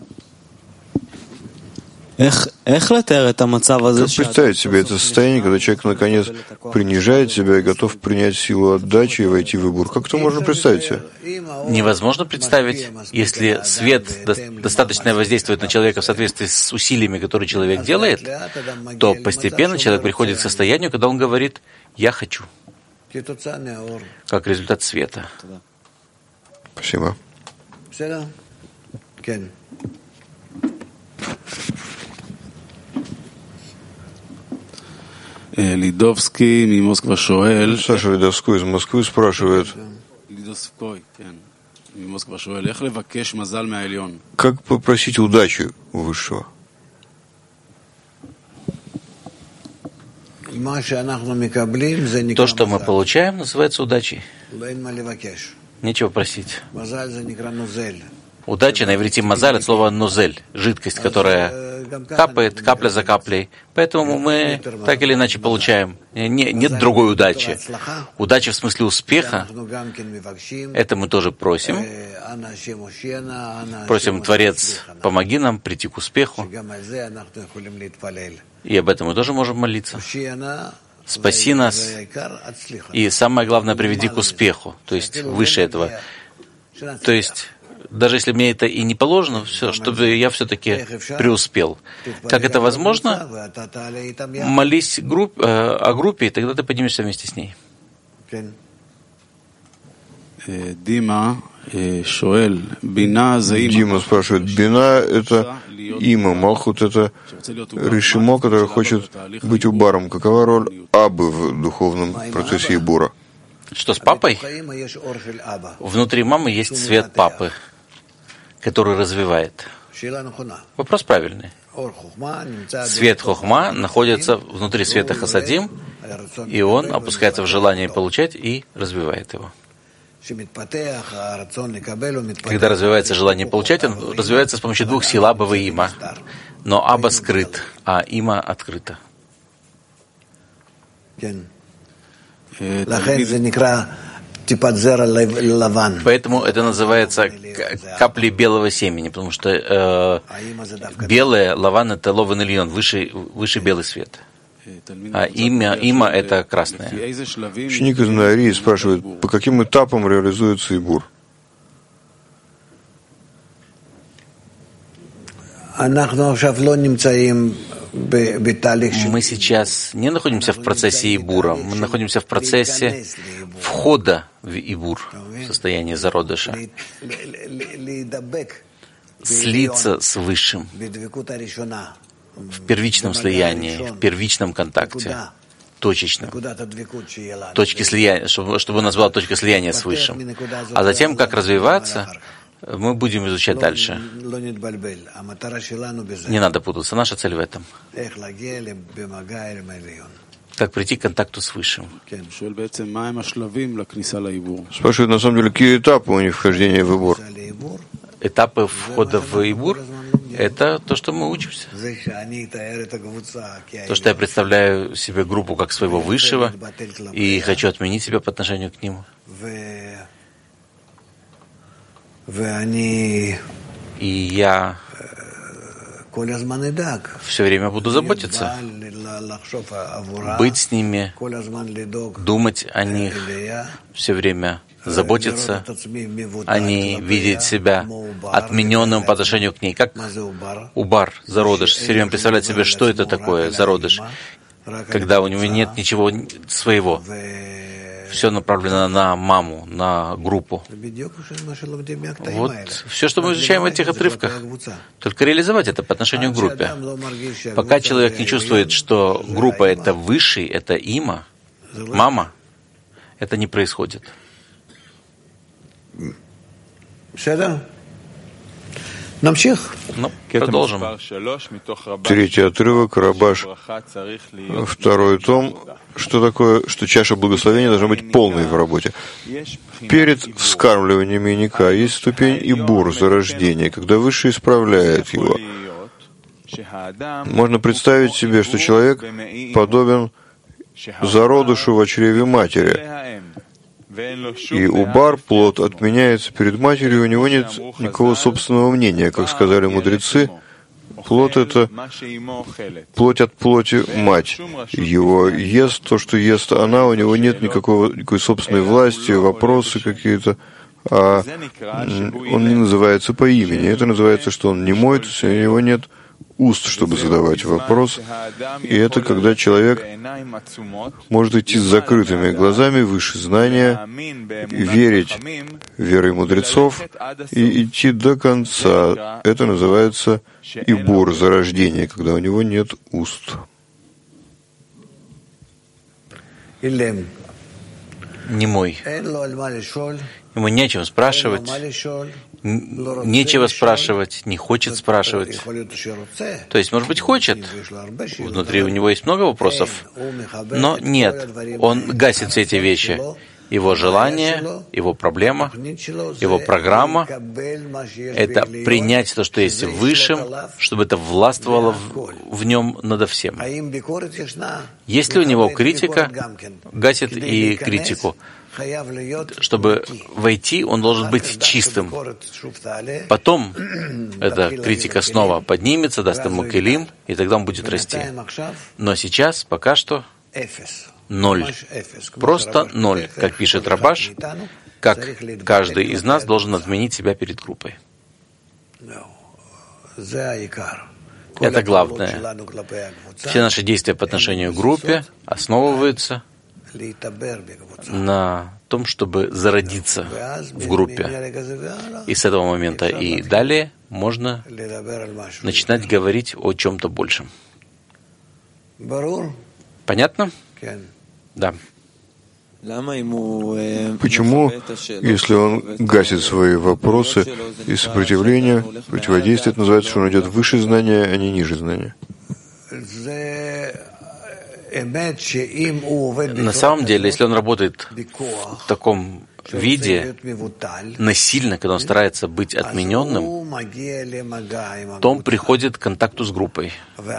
Как представить себе это состояние, когда человек наконец принижает себя и готов принять силу отдачи и войти в Ибур? Как это можно представить себе? Невозможно представить, если свет достаточно воздействует на человека в соответствии с усилиями, которые человек делает, то постепенно человек приходит к состоянию, когда он говорит «я хочу», как результат света. Спасибо. Саша Ледовской из Москвы спрашивает, как попросить удачи у Высшего? То, что мы получаем, называется удачей. Нечего просить. Удача на иврите мазаль от слова нозель, жидкость, которая капает капля за каплей. Поэтому мы так или иначе получаем. Не, нет другой удачи. Удача в смысле успеха, это мы тоже просим. Просим, Творец, помоги нам прийти к успеху. И об этом мы тоже можем молиться. Спаси нас. И самое главное, приведи к успеху. То есть выше этого. То есть даже если мне это и не положено, все, чтобы я все-таки преуспел. Как это возможно? Молись групп, э, о группе, и тогда ты поднимешься вместе с ней. Дима спрашивает, Бина — это Има, Малхут — это Ришимо, который хочет быть убаром. Какова роль Абы в духовном процессе Ибура? Что с папой? Внутри мамы есть свет папы, который развивает. Вопрос правильный. Свет Хохма находится внутри света Хасадим, и он опускается в желание получать и развивает его. Когда развивается желание получать, он развивается с помощью двух сил, Аба и Има. Но Аба скрыт, а Има открыта. Поэтому это называется капли белого семени, потому что э, белое, лаван — это лован ильон, выше, выше белый свет. А имя, има — это красное. Ученик из Наирии спрашивает, по каким этапам реализуется Ибур? Мы сейчас не находимся в процессе Ибура, мы находимся в процессе входа в Ибур, в состояние зародыша. Слиться с Высшим в первичном слиянии, в первичном контакте, точечном. Точки слияния, чтобы, чтобы он назвал точка слияния с Высшим. А затем, как развиваться, мы будем изучать дальше. Не надо путаться. Наша цель в этом. Как прийти к контакту с Высшим. Спрашивают, на самом деле, какие этапы у них вхождения в Ибур? Этапы входа в Ибур — это то, что мы учимся. То, что я представляю себе группу как своего Высшего и хочу отменить себя по отношению к нему. И я все время буду заботиться, быть с ними, думать о них, все время заботиться о ней, видеть себя отмененным по отношению к ней, как убар, зародыш, все время представлять себе, что это такое зародыш, когда у него нет ничего своего. Все направлено на маму, на группу. Вот все, что мы изучаем в этих отрывках, только реализовать это по отношению к группе. Пока человек не чувствует, что группа — это высший, это има, мама, это не происходит. Ну, продолжим. Третий отрывок, Рабаш. Второй том. Что такое, что чаша благословения должна быть полной в работе. Перед вскармливанием яйника есть ступень ибур, зарождения, когда Высший исправляет его. Можно представить себе, что человек подобен зародышу в чреве матери. И убар, плод, отменяется перед матерью, у него нет никакого собственного мнения. Как сказали мудрецы, плод — это плоть от плоти мать. Его ест то, что ест она, у него нет никакого, никакой собственной власти, вопросы какие-то, а он не называется по имени. Это называется, что он не мой, то есть у него нет уст, чтобы задавать вопрос. И это когда человек может идти с закрытыми глазами выше знания, верить верой мудрецов и идти до конца. Это называется ибур, зарождение, когда у него нет уст. Немой. Ему нечем спрашивать, нечего спрашивать, не хочет спрашивать. То есть, может быть, хочет. Внутри у него есть много вопросов, но нет. Он гасит все эти вещи. Его желание, его проблема, его программа — это принять то, что есть в Высшем, чтобы это властвовало в, в нем надо всем. Есть ли у него критика, гасит и критику. Чтобы войти, он должен быть чистым. Потом эта критика снова поднимется, даст ему келим, и тогда он будет расти. Но сейчас пока что ноль. Просто ноль. Как пишет Рабаш, как каждый из нас должен отменить себя перед группой. Это главное. Все наши действия по отношению к группе основываются на том, чтобы зародиться в группе. И с этого момента и далее можно начинать говорить о чем-то большем. Понятно? Да. Почему, если он гасит свои вопросы и сопротивление, противодействие, это называется, что он идет выше знания, а не ниже знания? На самом деле, если он работает в таком виде, насильно, когда он старается быть отмененным, то он приходит к контакту с группой.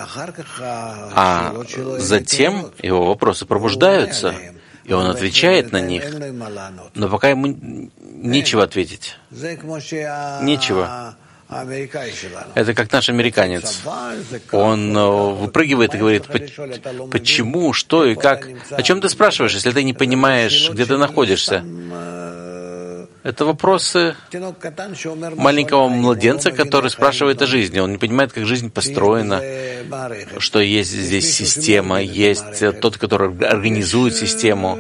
А затем его вопросы пробуждаются, и он отвечает на них, но пока ему нечего ответить. Нечего. Это как наш американец. Он выпрыгивает и говорит: почему, что и как. О чем ты спрашиваешь, если ты не понимаешь, где ты находишься? Это вопросы маленького младенца, который спрашивает о жизни. Он не понимает, как жизнь построена, что есть здесь система, есть тот, который организует систему.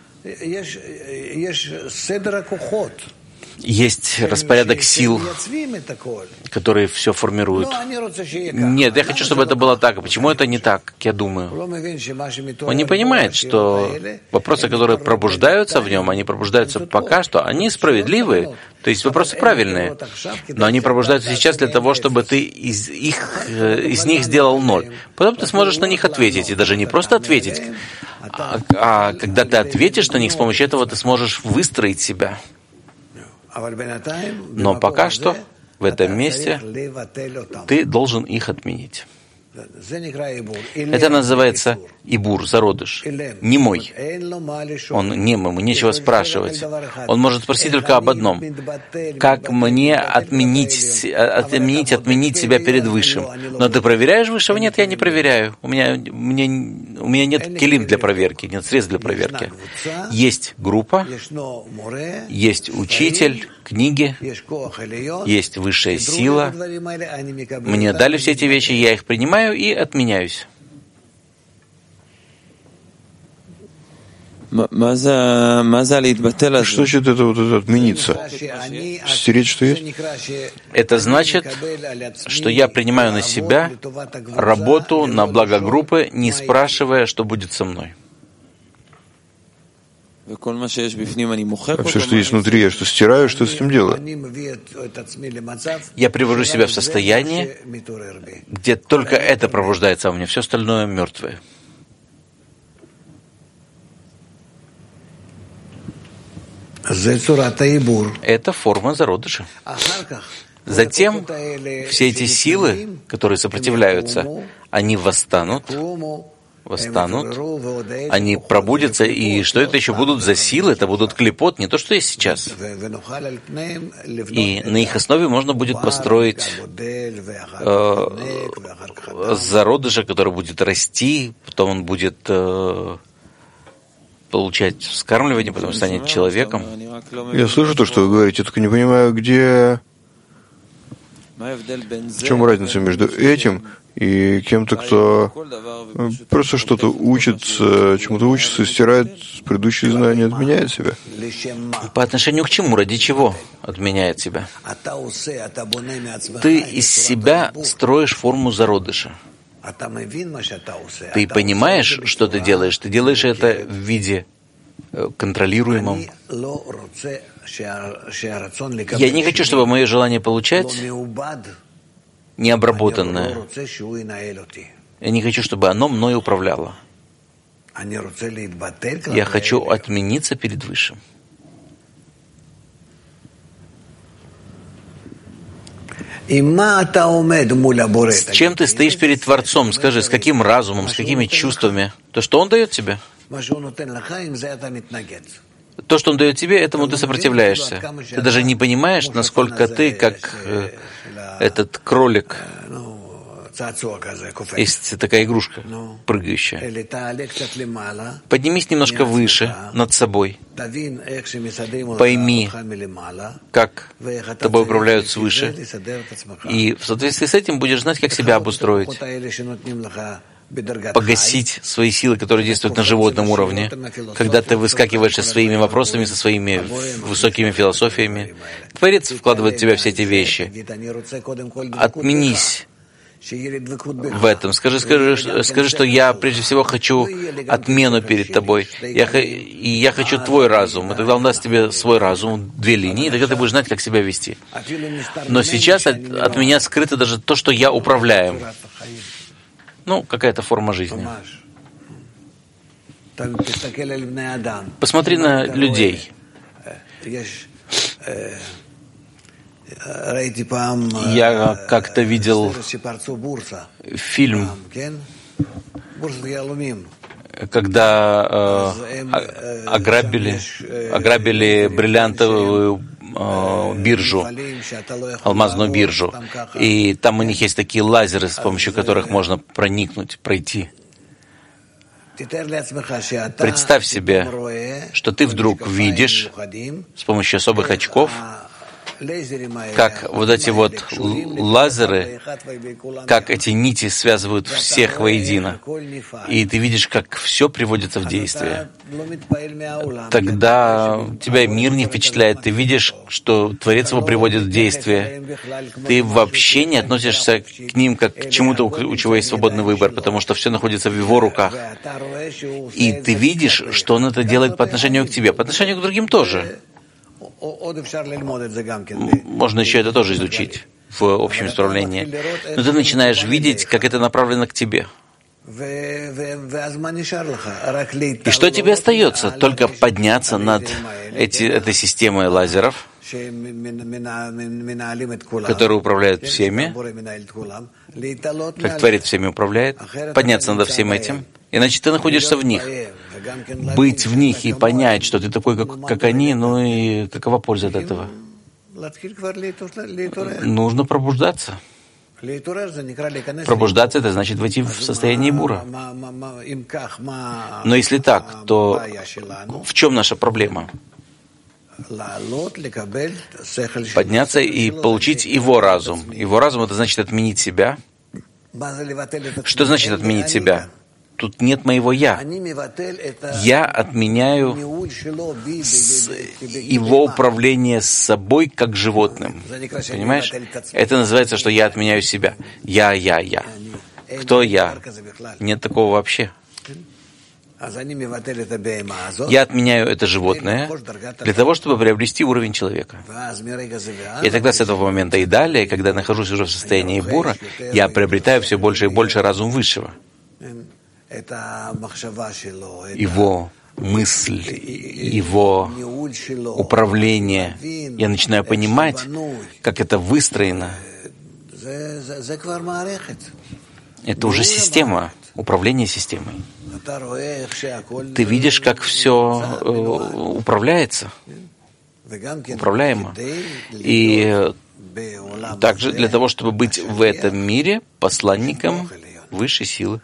Есть распорядок сил, которые все формируют. Нет, я хочу, чтобы это было так. А почему это не так, как я думаю? Он не понимает, что вопросы, которые пробуждаются в нем, они пробуждаются пока что, они справедливые, то есть вопросы правильные, но они пробуждаются сейчас для того, чтобы ты из, их, из них сделал ноль. Потом ты сможешь на них ответить, и даже не просто ответить, а, а когда ты ответишь на них, с помощью этого ты сможешь выстроить себя. Но пока что в этом месте ты должен их отменить. Это называется ибур, зародыш. Немой. Он нем, ему нечего спрашивать. Он может спросить только об одном. Как мне отменить, отменить, отменить себя перед Высшим? Но ты проверяешь Высшего? Нет, я не проверяю. У меня, мне, у меня нет келим для проверки, нет средств для проверки. Есть группа, есть учитель, книги, есть высшая сила. Мне дали все эти вещи, я их принимаю и отменяюсь. Что значит это вот это отмениться? Стереть, что есть? Это значит, что я принимаю на себя работу на благо группы, не спрашивая, что будет со мной. А все, что есть внутри, я что стираю, что с этим делаю? Я привожу себя в состояние, где только это пробуждается, а у меня все остальное мертвое. Это форма зародыша. Затем все эти силы, которые сопротивляются, они восстанут, восстанут, они пробудятся, и что это еще будут за силы? Это будут клипот, не то, что есть сейчас. И на их основе можно будет построить э, зародыша, который будет расти, потом он будет э, получать вскармливание, потом станет человеком. Я слышу то, что вы говорите, только не понимаю, где... В чем разница между этим и кем-то, кто просто что-то учится, чему-то учится, стирает предыдущие знания, отменяет себя? По отношению к чему? Ради чего отменяет себя? Ты из себя строишь форму зародыша. Ты понимаешь, что ты делаешь? Ты делаешь это в виде контролируемом. Я не хочу, чтобы мое желание получать необработанное. Я не хочу, чтобы оно мной управляло. Я хочу отмениться перед Высшим. С чем ты стоишь перед Творцом? Скажи, с каким разумом, с какими чувствами? То, что Он дает тебе? То, что Он дает тебе, этому ты сопротивляешься. Ты даже не понимаешь, насколько ты, как э, этот кролик, есть такая игрушка, прыгающая. Поднимись немножко выше, над собой. Пойми, как тобой управляют свыше. И в соответствии с этим будешь знать, как себя обустроить. Погасить свои силы, которые действуют на животном уровне, когда ты выскакиваешь со своими вопросами, со своими высокими философиями. Творец вкладывает в тебя все эти вещи. Отменись в этом. Скажи, скажи, скажи, что я прежде всего хочу отмену перед тобой. Я, и я хочу твой разум. И тогда он даст тебе свой разум, две линии, и тогда ты будешь знать, как себя вести. Но сейчас от, от меня скрыто даже то, что я управляем. Ну, какая-то форма жизни. Посмотри на людей. Я как-то видел фильм, когда э, ограбили, ограбили бриллиантовую э, биржу, алмазную биржу. И там у них есть такие лазеры, с помощью которых можно проникнуть, пройти. Представь себе, что ты вдруг видишь с помощью особых очков, как вот эти вот лазеры, как эти нити связывают всех воедино. И ты видишь, как все приводится в действие. Тогда тебя мир не впечатляет. Ты видишь, что Творец его приводит в действие. Ты вообще не относишься к ним как к чему-то, у чего есть свободный выбор, потому что все находится в его руках. И ты видишь, что он это делает по отношению к тебе, по отношению к другим тоже. Можно еще это тоже изучить в общем исправлении. Но ты начинаешь видеть, как это направлено к тебе. И что тебе остается? Только подняться над эти, этой системой лазеров, которые управляют всеми, как Творец всеми управляет, подняться над всем этим, иначе ты находишься в них. Быть в них и понять, что ты такой, как, как они, ну и какова польза от этого? Нужно пробуждаться. Пробуждаться — это значит войти в состояние бура. Но если так, то в чем наша проблема? Подняться и получить его разум. Его разум — это значит отменить себя. Что значит отменить себя? Тут нет моего «я». Я отменяю его управление с собой как животным. Понимаешь? Это называется, что я отменяю себя. Я, я, я. Кто я? Нет такого вообще. Я отменяю это животное для того, чтобы приобрести уровень человека. И тогда с этого момента и далее, когда я нахожусь уже в состоянии бура, я приобретаю все больше и больше разум высшего. Его мысль, его управление. Я начинаю понимать, как это выстроено. Это уже система, управление системой. Ты видишь, как все э, управляется, управляемо. И также для того, чтобы быть в этом мире посланником высшей силы.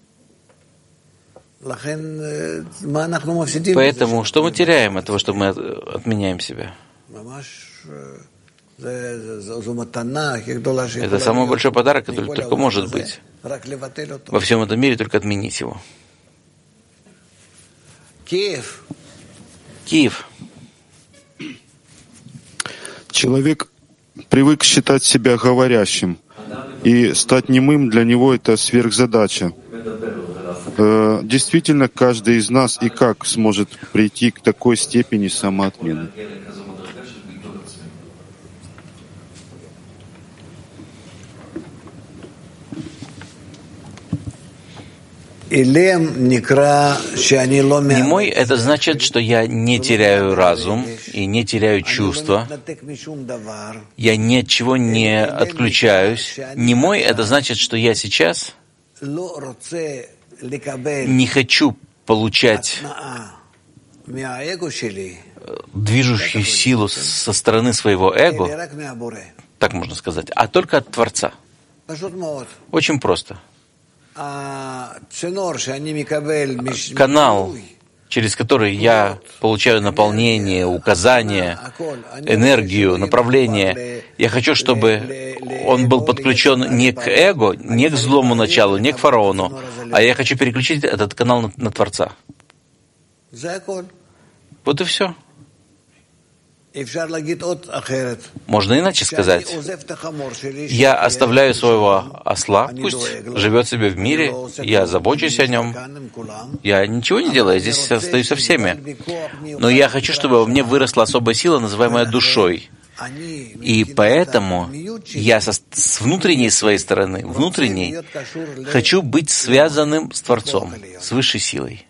Поэтому что мы теряем от того, что мы отменяем себя? Это самый большой подарок, который только может быть. Во всем этом мире только отменить его. Киев. Киев. Человек привык считать себя говорящим, и стать немым для него — это сверхзадача. Э, действительно, каждый из нас и как сможет прийти к такой степени самоотмены? Немой — это значит, что я не теряю разум и не теряю чувства. Я ни от чего не отключаюсь. Немой — это значит, что я сейчас не хочу получать движущую силу со стороны своего эго, так можно сказать, а только от Творца. Очень просто. Канал, через который я получаю наполнение, указания, энергию, направление. Я хочу, чтобы он был подключен не к эго, не к злому началу, не к фараону, а я хочу переключить этот канал на, на Творца. Вот и все. Можно иначе сказать. Я оставляю своего осла, пусть живет себе в мире, я забочусь о нем. Я ничего не делаю, я здесь остаюсь со всеми. Но я хочу, чтобы во мне выросла особая сила, называемая душой. И поэтому я со, с внутренней своей стороны, внутренней, хочу быть связанным с Творцом, с высшей силой.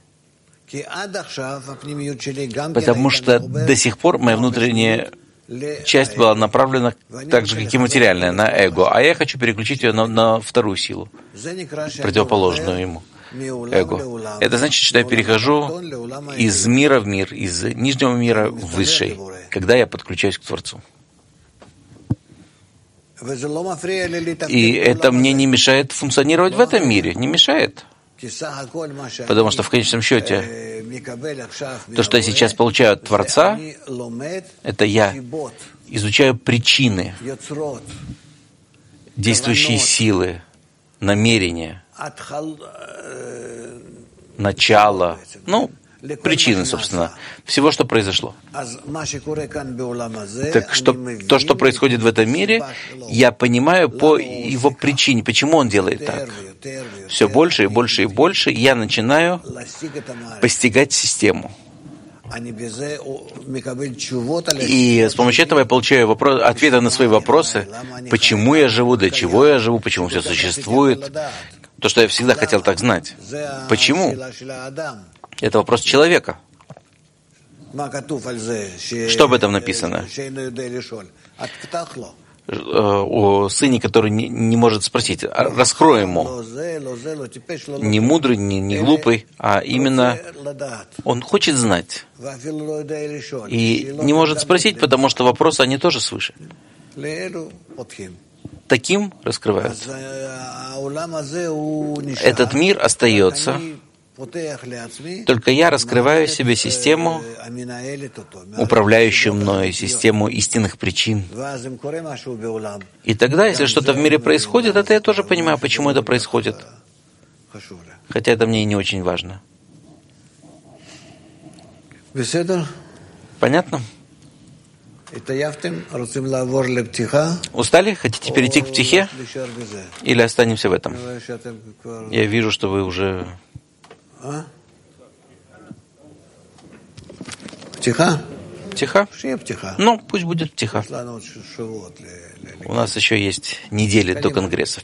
Потому что до сих пор моя внутренняя часть была направлена так же, как и материальная, на эго, а я хочу переключить ее на, на вторую силу, противоположную ему, эго. Это значит, что я перехожу из мира в мир, из нижнего мира в высший, когда я подключаюсь к Творцу. И это мне не мешает функционировать в этом мире, не мешает. Потому что в конечном счете то, что я сейчас получаю от Творца, это я изучаю причины, действующие силы, намерения, начало, ну, причины, собственно, всего, что произошло. Так что то, что происходит в этом мире, я понимаю по его причине, почему он делает так. Все больше и больше и больше я начинаю постигать систему. И с помощью этого я получаю вопрос, ответы на свои вопросы, почему я живу, для чего я живу, почему все существует. То, что я всегда хотел так знать. Почему? Это вопрос человека. Что об этом написано? О сыне, который не, не может спросить. Раскрой ему. Не мудрый, не, не глупый, а именно он хочет знать. И не может спросить, потому что вопросы, они тоже свыше. Таким раскрываются. Этот мир остается. Только я раскрываю себе систему, управляющую мной, систему истинных причин. И тогда, если что-то в мире происходит, это я тоже понимаю, почему это происходит. Хотя это мне и не очень важно. Понятно? Устали? Хотите перейти к птихе? Или останемся в этом? Я вижу, что вы уже... Тихо? Тихо? Ну, пусть будет тихо. У нас еще есть недели до Конгресса.